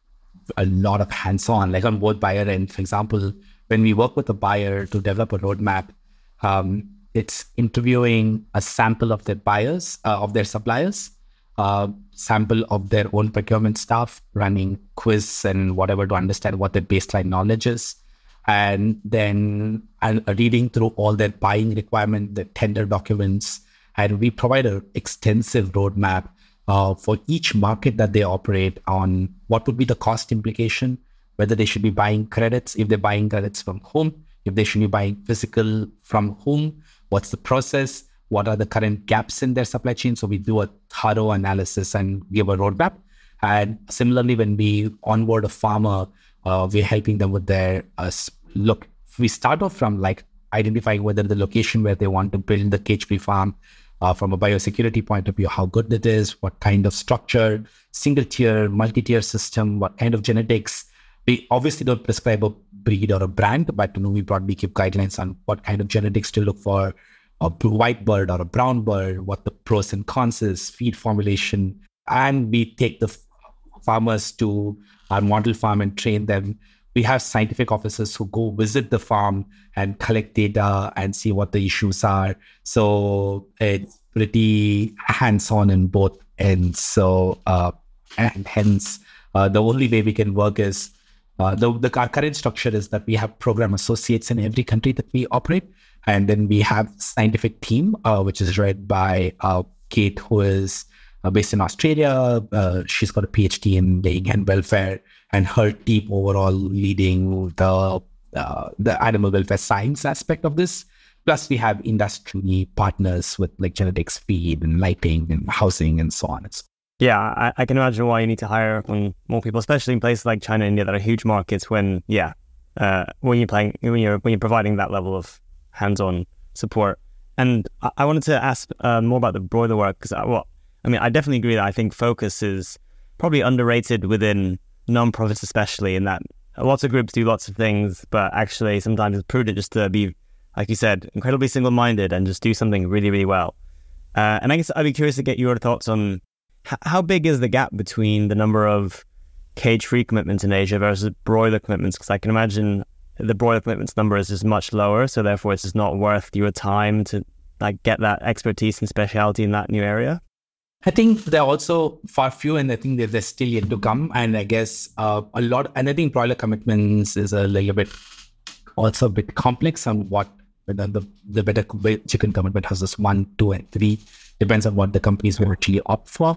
a lot of hands-on, like on both buyer end. For example, when we work with a buyer to develop a roadmap, um, it's interviewing a sample of their buyers, uh, of their suppliers, uh, sample of their own procurement staff, running quiz and whatever to understand what their baseline knowledge is. And then and reading through all their buying requirement, the tender documents, and we provide an extensive roadmap uh, for each market that they operate on what would be the cost implication, whether they should be buying credits, if they're buying credits from home, if they should be buying physical from home, what's the process, what are the current gaps in their supply chain. So we do a thorough analysis and give a roadmap. And similarly, when we onboard a farmer, uh, we're helping them with their uh, look. We start off from like identifying whether the location where they want to build the cage-free farm uh, from a biosecurity point of view, how good it is, what kind of structure, single tier, multi-tier system, what kind of genetics. We obviously don't prescribe a breed or a brand, but you know, we broadly give guidelines on what kind of genetics to look for, a white bird or a brown bird, what the pros and cons is, feed formulation. And we take the farmers to our model farm and train them. We have scientific officers who go visit the farm and collect data and see what the issues are. So it's pretty hands-on in both ends. So, uh, and hence, uh, the only way we can work is Uh, the, the our current structure is that we have program associates in every country that we operate. And then we have scientific team, uh, which is led by uh, Kate, who is uh, based in Australia. Uh, she's got a PhD in laying hen welfare, and her team overall leading the uh, the animal welfare science aspect of this. Plus, we have industry partners with like genetics, feed, and lighting, and housing, and so on. It's Yeah, I, I can imagine why you need to hire more people, especially in places like China and India that are huge markets. When, yeah, uh, when you're playing, when you're when you're providing that level of hands-on support. And I, I wanted to ask uh, more about the broiler work because, well, I mean, I definitely agree that I think focus is probably underrated within non-profits, especially in that lots of groups do lots of things, but actually sometimes it's prudent just to be, like you said, incredibly single-minded and just do something really, really well. Uh, and I guess I'd be curious to get your thoughts on how big is the gap between the number of cage-free commitments in Asia versus broiler commitments? Because I can imagine the broiler commitments number is just much lower, so therefore it's just not worth your time to like get that expertise and specialty in that new area. I think they're also far few, and I think that they're still yet to come. And I guess uh, a lot, and I think broiler commitments is a little bit also a bit complex on what whether the the better chicken commitment has this one, two, and three. Depends on what the companies will actually opt for.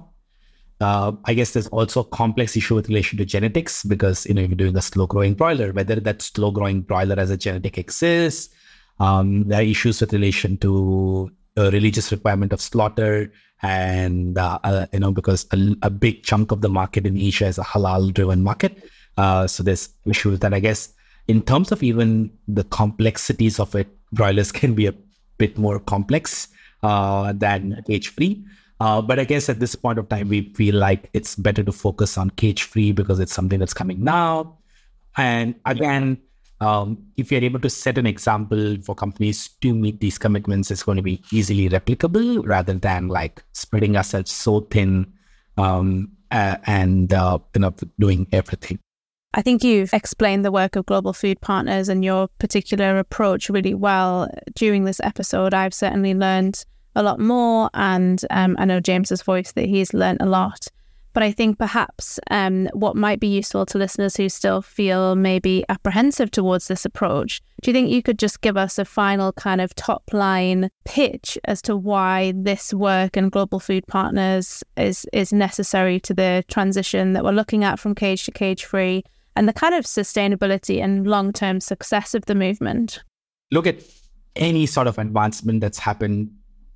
Uh, I guess there's also a complex issue with relation to genetics because, you know, if you're doing a slow-growing broiler, whether that slow-growing broiler as a genetic exists, um, there are issues with relation to a religious requirement of slaughter, and, uh, uh, you know, because a, a big chunk of the market in Asia is a halal-driven market. Uh, so there's issues that I guess in terms of even the complexities of it, broilers can be a bit more complex uh, than cage-free. Uh, but I guess at this point of time, we feel like it's better to focus on cage-free because it's something that's coming now. And again, um, if you're able to set an example for companies to meet these commitments, it's going to be easily replicable rather than like spreading ourselves so thin um, uh, and uh, you know, doing everything. I think you've explained the work of Global Food Partners and your particular approach really well during this episode. I've certainly learned a lot more, and um, I know James's voice that he's learned a lot. But I think perhaps um, what might be useful to listeners who still feel maybe apprehensive towards this approach, do you think you could just give us a final kind of top line pitch as to why this work and Global Food Partners is is necessary to the transition that we're looking at from cage to cage free and the kind of sustainability and long-term success of the movement? Look at any sort of advancement that's happened.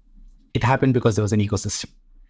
It happened because there was an ecosystem.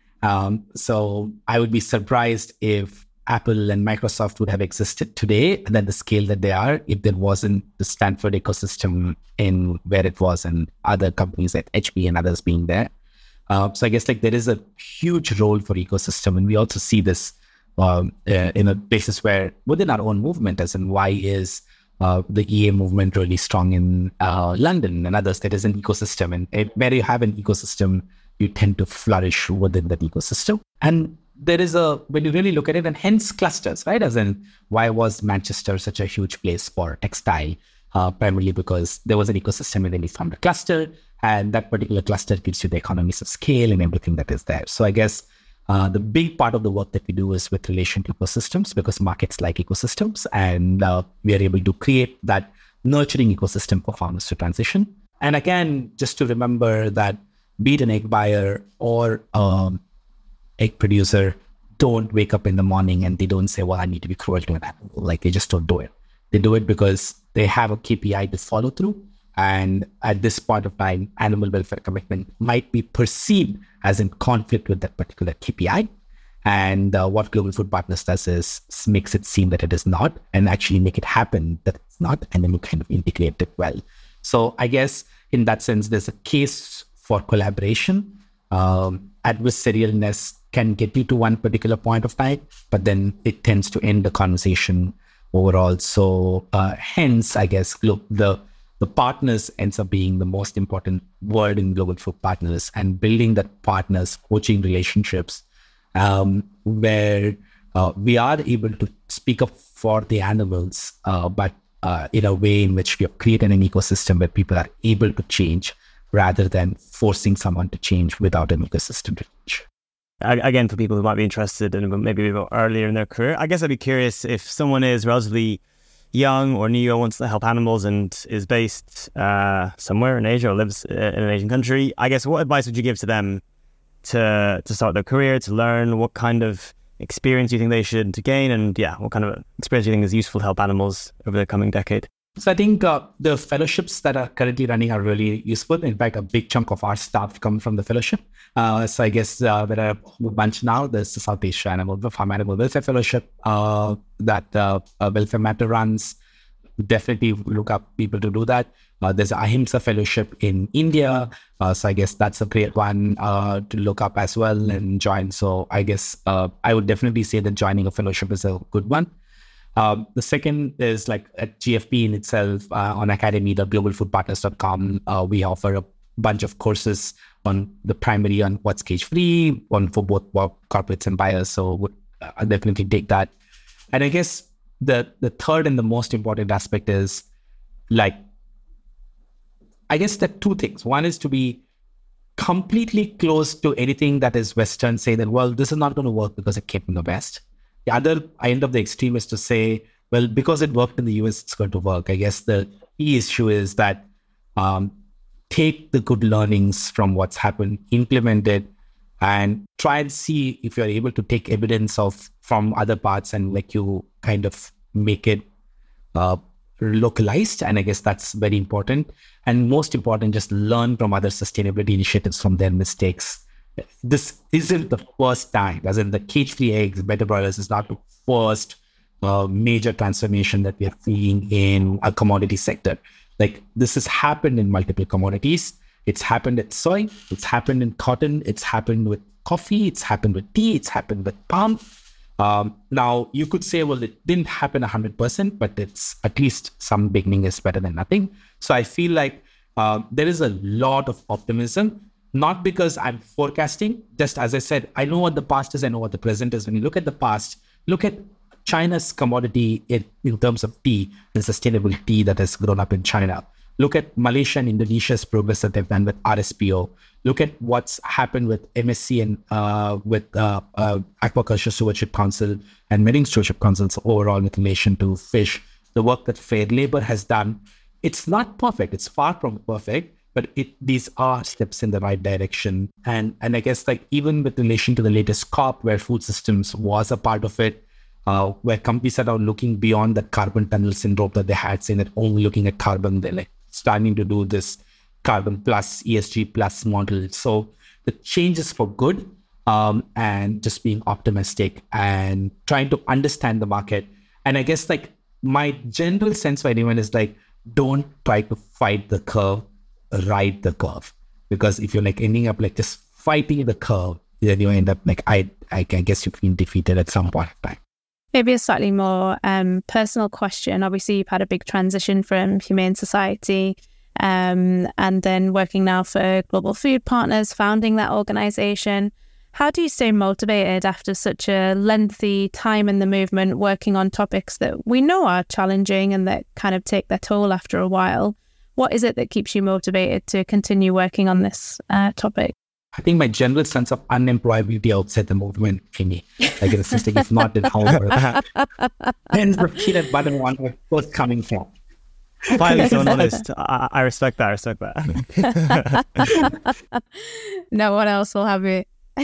Um, so I would be surprised if Apple and Microsoft would have existed today and at the scale that they are if there wasn't the Stanford ecosystem in where it was and other companies like H P and others being there. Uh, so I guess like there is a huge role for ecosystem, and we also see this um, uh, in a basis where within our own movement, as in why is Uh, the E A movement really strong in uh, London and others. There is an ecosystem, and uh, where you have an ecosystem, you tend to flourish within that ecosystem. And there is a, when you really look at it, and hence clusters, right? As in, why was Manchester such a huge place for textile? Uh, primarily because there was an ecosystem and then you found a cluster, and that particular cluster gives you the economies of scale and everything that is there. So I guess Uh, the big part of the work that we do is with relation to ecosystems, because markets like ecosystems, and uh, we are able to create that nurturing ecosystem for farmers to transition. And again, just to remember that be it an egg buyer or um, egg producer, don't wake up in the morning and they don't say, well, I need to be cruel to an animal. Like, they just don't do it. They do it because they have a K P I to follow through. And at this point of time, animal welfare commitment might be perceived as in conflict with that particular K P I. And uh, what Global Food Partners does is makes it seem that it is not, and actually make it happen that it's not, and then you kind of integrate it well. So I guess in that sense, there's a case for collaboration. Um, adversarialness can get you to one particular point of time, but then it tends to end the conversation overall. So uh, hence, I guess, look, the the partners ends up being the most important word in Global Food Partners, and building that partners, coaching relationships, um, where uh, we are able to speak up for the animals, uh, but uh, in a way in which we have created an ecosystem where people are able to change rather than forcing someone to change without an ecosystem to change. Again, for people who might be interested in maybe a bit earlier in their career, I guess I'd be curious if someone is relatively young or new or wants to help animals and is based uh, somewhere in Asia or lives in an Asian country. I guess what advice would you give to them to to start their career, to learn? What kind of experience do you think they should gain? And yeah, what kind of experience do you think is useful to help animals over the coming decade? So I think uh, the fellowships that are currently running are really useful. In fact, a big chunk of our staff come from the fellowship. Uh, so I guess uh, there are a bunch now. There's the South Asia Animal Farm Animal Welfare Fellowship uh, that uh, uh, Welfare Matter runs. Definitely look up people to do that. Uh, there's Ahimsa Fellowship in India. Uh, so I guess that's a great one uh, to look up as well and join. So I guess uh, I would definitely say that joining a fellowship is a good one. Um, the second is like at G F P in itself, uh, on academy dot global food partners dot com, uh, we offer a bunch of courses on the primary on what's cage-free, on for both corporates and buyers. So would uh, definitely take that. And I guess the the third and the most important aspect is like, I guess there are two things. One is to be completely close to anything that is Western, say that, well, this is not going to work because it came from the West. The other end of the extreme is to say, well, because it worked in the U S, it's going to work. I guess the key issue is that um, take the good learnings from what's happened, implement it, and try and see if you're able to take evidence of from other parts and like you kind of make it uh, localized. And I guess that's very important. And most important, just learn from other sustainability initiatives from their mistakes. This isn't the first time, as in the cage-free eggs, better broilers is not the first uh, major transformation that we are seeing in a commodity sector. Like, this has happened in multiple commodities. It's happened at soy, it's happened in cotton, it's happened with coffee, it's happened with tea, it's happened with palm. Um, now, you could say, well, it didn't happen one hundred percent, but it's at least some beginning is better than nothing. So I feel like uh, there is a lot of optimism. Not because I'm forecasting, just as I said, I know what the past is, I know what the present is. When you look at the past, look at China's commodity in, in terms of tea, the sustainable tea that has grown up in China. Look at Malaysia and Indonesia's progress that they've done with R S P O. Look at what's happened with M S C and uh, with uh, uh, Aquaculture Stewardship Council and Marine Stewardship Councils overall with relation to fish. The work that Fair Labor has done, it's not perfect. It's far from perfect. But it, these are steps in the right direction. And and I guess like even with relation to the latest COP, where food systems was a part of it, uh, where companies are now looking beyond that carbon tunnel syndrome that they had, saying that only looking at carbon, they're like starting to do this carbon plus, E S G plus model. So the change is for good, um, and just being optimistic and trying to understand the market. And I guess like my general sense for anyone is like, don't try to fight the curve. Ride the curve, because if you're like ending up like just fighting the curve, then you end up like I I guess you've been defeated at some point in time. Maybe a slightly more um, personal question. Obviously, you've had a big transition from Humane Society um, and then working now for Global Food Partners, founding that organisation. How do you stay motivated after such a lengthy time in the movement, working on topics that we know are challenging and that kind of take their toll after a while? What is it that keeps you motivated to continue working on this uh, topic? I think my general sense of unemployability outside the movement for me. Like in a sense, like if not, then how? And the peanut butter one was coming from. Finally, someone honest. I, I respect that. I respect that. No one else will have it. I,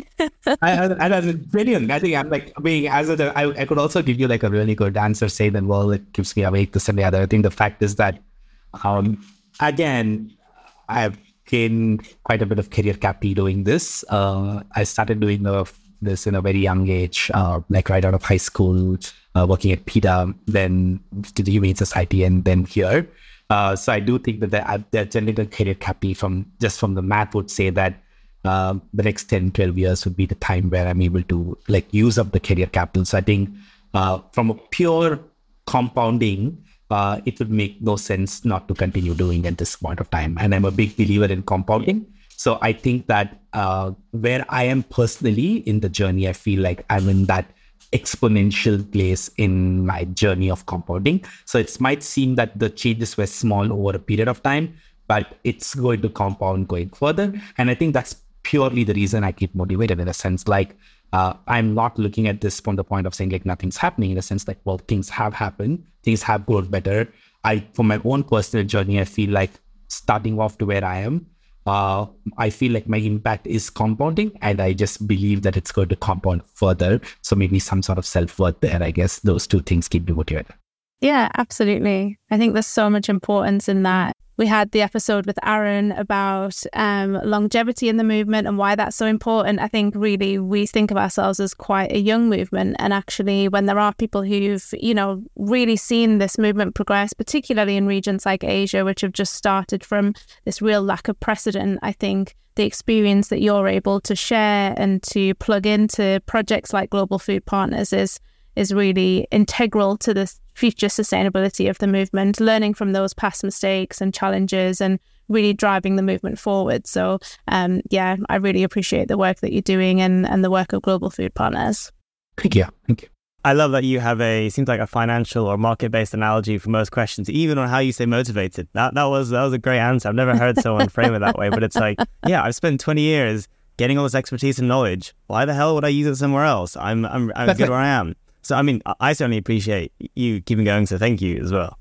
I, I, brilliant. I think I'm like being as a, I, I could also give you like a really good answer, say that, well, it keeps me awake this and the other. I think the fact is that, um, again, I've gained quite a bit of career capital doing this. Uh, I started doing the, this in a very young age, uh, like right out of high school, uh, working at PETA, then to the Humane Society, and then here. Uh, so I do think that the, the generated career capital from just from the math would say that uh, the next ten, twelve years would be the time where I'm able to like use up the career capital. So I think uh, from a pure compounding, uh, it would make no sense not to continue doing at this point of time. And I'm a big believer in compounding. So I think that uh, where I am personally in the journey, I feel like I'm in that exponential place in my journey of compounding. So it might seem that the changes were small over a period of time, but it's going to compound going further. And I think that's purely the reason I keep motivated, in a sense. Like uh, I'm not looking at this from the point of saying like nothing's happening, in a sense like, well, things have happened, things have grown better. I, for my own personal journey, I feel like starting off to where I am, Uh, I feel like my impact is compounding, and I just believe that it's going to compound further. So maybe some sort of self-worth there. I guess those two things keep me motivated. Yeah, absolutely. I think there's so much importance in that. We had the episode with Aaron about um, longevity in the movement and why that's so important. I think really we think of ourselves as quite a young movement. And actually, when there are people who've, you know, really seen this movement progress, particularly in regions like Asia, which have just started from this real lack of precedent, I think the experience that you're able to share and to plug into projects like Global Food Partners is is really integral to the future sustainability of the movement, learning from those past mistakes and challenges and really driving the movement forward. So um, yeah, I really appreciate the work that you're doing and, and the work of Global Food Partners. Thank you. Thank you. I love that you have a, seems like a financial or market-based analogy for most questions, even on how you stay motivated. That that was that was a great answer. I've never heard someone frame it that way, but it's like, yeah, I've spent twenty years getting all this expertise and knowledge. Why the hell would I use it somewhere else? I'm I'm, I'm good where I am. So, I mean, I certainly appreciate you keeping going, so thank you as well.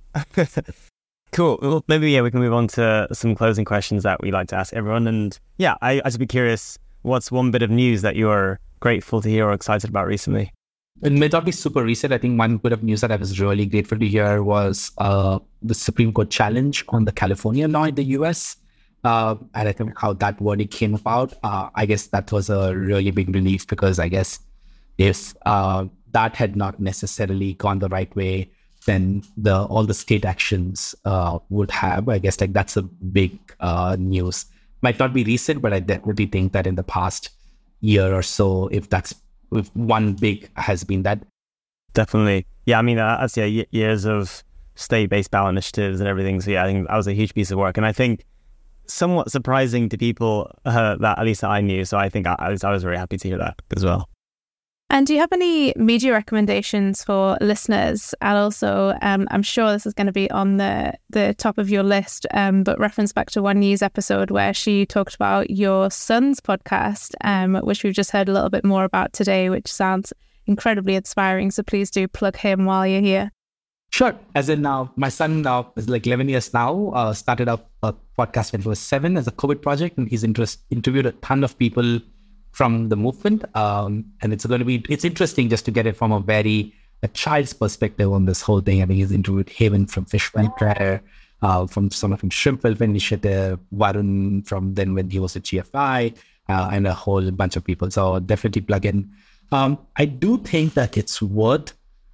Cool. Well, maybe, yeah, we can move on to some closing questions that we like to ask everyone. And yeah, I, I'd be curious, what's one bit of news that you're grateful to hear or excited about recently? It may not be super recent. I think one bit of news that I was really grateful to hear was uh, the Supreme Court challenge on the California law in the U S. Uh, and I think how that verdict came about, uh, I guess that was a really big relief, because I guess if uh, that had not necessarily gone the right way, then the all the state actions uh, would have. I guess like that's a big uh, news. Might not be recent, but I definitely think that in the past year or so, if that's if one big has been that. Definitely. Yeah, I mean, uh, that's yeah, years of state-based ballot initiatives and everything. So yeah, I think that was a huge piece of work. And I think somewhat surprising to people uh, that at least I knew. So I think I, I was I was very happy to hear that as well. And do you have any media recommendations for listeners? And also, um, I'm sure this is going to be on the, the top of your list, um, but reference back to one news episode where she talked about your son's podcast, um, which we've just heard a little bit more about today, which sounds incredibly inspiring. So please do plug him while you're here. Sure. As in now, my son now is like eleven years now, uh, started up a podcast when he was seven as a COVID project, and he's interest, interviewed a ton of people from the movement, um, and it's going to be it's interesting just to get it from a very a child's perspective on this whole thing. I mean, he's interviewed Haven from Fish Welfare, uh, from someone from Shrimp Welfare Initiative, Varun from then when he was at G F I, uh, and a whole bunch of people. So definitely plug in. Um, I do think that it's worth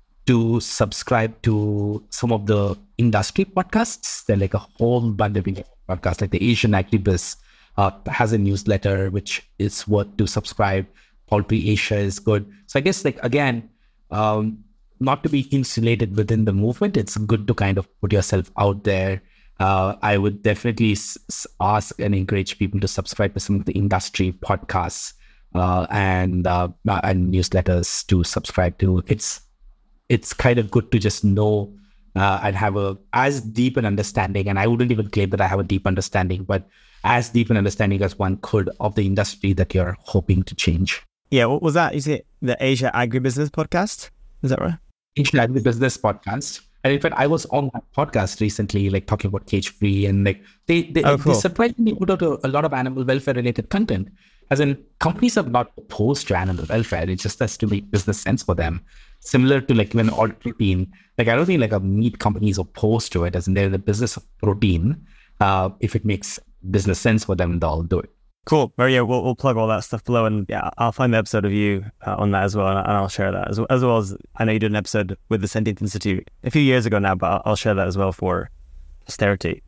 to subscribe to some of the industry podcasts. They're like a whole bunch of podcasts, like the Asian Activists. Uh, has a newsletter which is worth to subscribe. Poultry Asia is good. So I guess like again, um, not to be insulated within the movement, it's good to kind of put yourself out there. Uh, I would definitely s- ask and encourage people to subscribe to some of the industry podcasts uh, and uh, and newsletters to subscribe to. It's it's kind of good to just know uh, and have a as deep an understanding. And I wouldn't even claim that I have a deep understanding, but as deep an understanding as one could of the industry that you're hoping to change. Yeah, what was that? Is it the Asia Agribusiness podcast? Is that right? Asia Agribusiness podcast. And in fact, I was on that podcast recently, like talking about cage-free, and like they they, oh, cool. they surprisingly put out a, a lot of animal welfare-related content. As in, companies are not opposed to animal welfare. It just has to make business sense for them. Similar to like when all protein, like I don't think like a meat company is opposed to it, as in they're in the business of protein. Uh, if it makes business sense for them, they'll do it. Cool. Well, yeah, we'll, we'll plug all that stuff below, and yeah, I'll find the episode of you uh, on that as well, and, and I'll share that as, as well as I know you did an episode with the Sentient Institute a few years ago now, but I'll, I'll share that as well for posterity.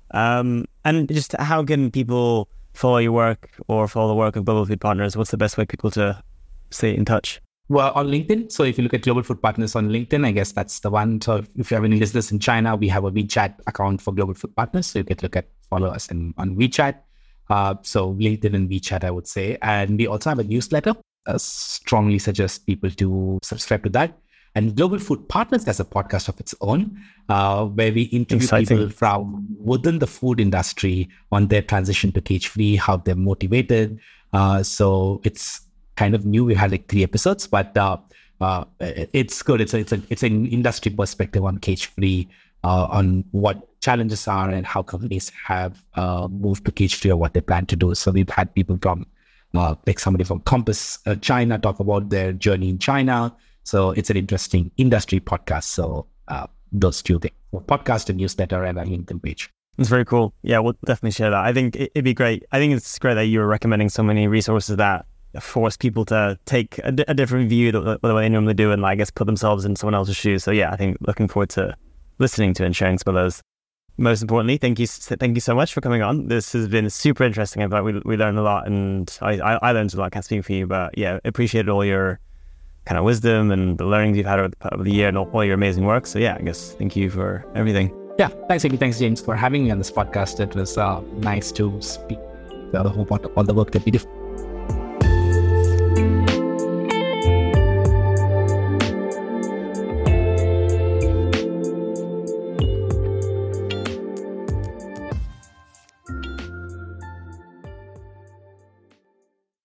Um, and just how can people follow your work or follow the work of Global Food Partners? What's the best way people to stay in touch? Well, on LinkedIn. So if you look at Global Food Partners on LinkedIn, I guess that's the one. So if you have any business in China, we have a WeChat account for Global Food Partners. So you can look at, follow us in, on WeChat. Uh, so LinkedIn and WeChat, I would say. And we also have a newsletter. I strongly suggest people to subscribe to that. And Global Food Partners has a podcast of its own, uh, where we interview Exciting. people from within the food industry on their transition to cage-free, how they're motivated. Uh, so it's kind of new. We had like three episodes, but uh, uh, it's good. It's a, it's a, it's an industry perspective on cage-free, uh, on what challenges are and how companies have uh, moved to cage-free or what they plan to do. So we've had people from, uh, like somebody from Compass uh, China talk about their journey in China. So it's an interesting industry podcast. So uh, those two things, a podcast, a newsletter, and a LinkedIn page. It's very cool. Yeah, we'll definitely share that. I think it, it'd be great. I think it's great that you were recommending so many resources that force people to take a, a different view to the way they normally do and I guess put themselves in someone else's shoes. So yeah, I think looking forward to listening to and sharing some of those. Most importantly, thank you thank you so much for coming on. This has been super interesting. I thought we we learned a lot, and I, I, I learned a lot. I can't speak for you, but yeah, appreciated all your kind of wisdom and the learnings you've had over the, over the year and all, all your amazing work. So yeah, I guess thank you for everything. Yeah, thanks, Amy. Thanks, James, for having me on this podcast. It was uh, nice to speak about all the work that we do.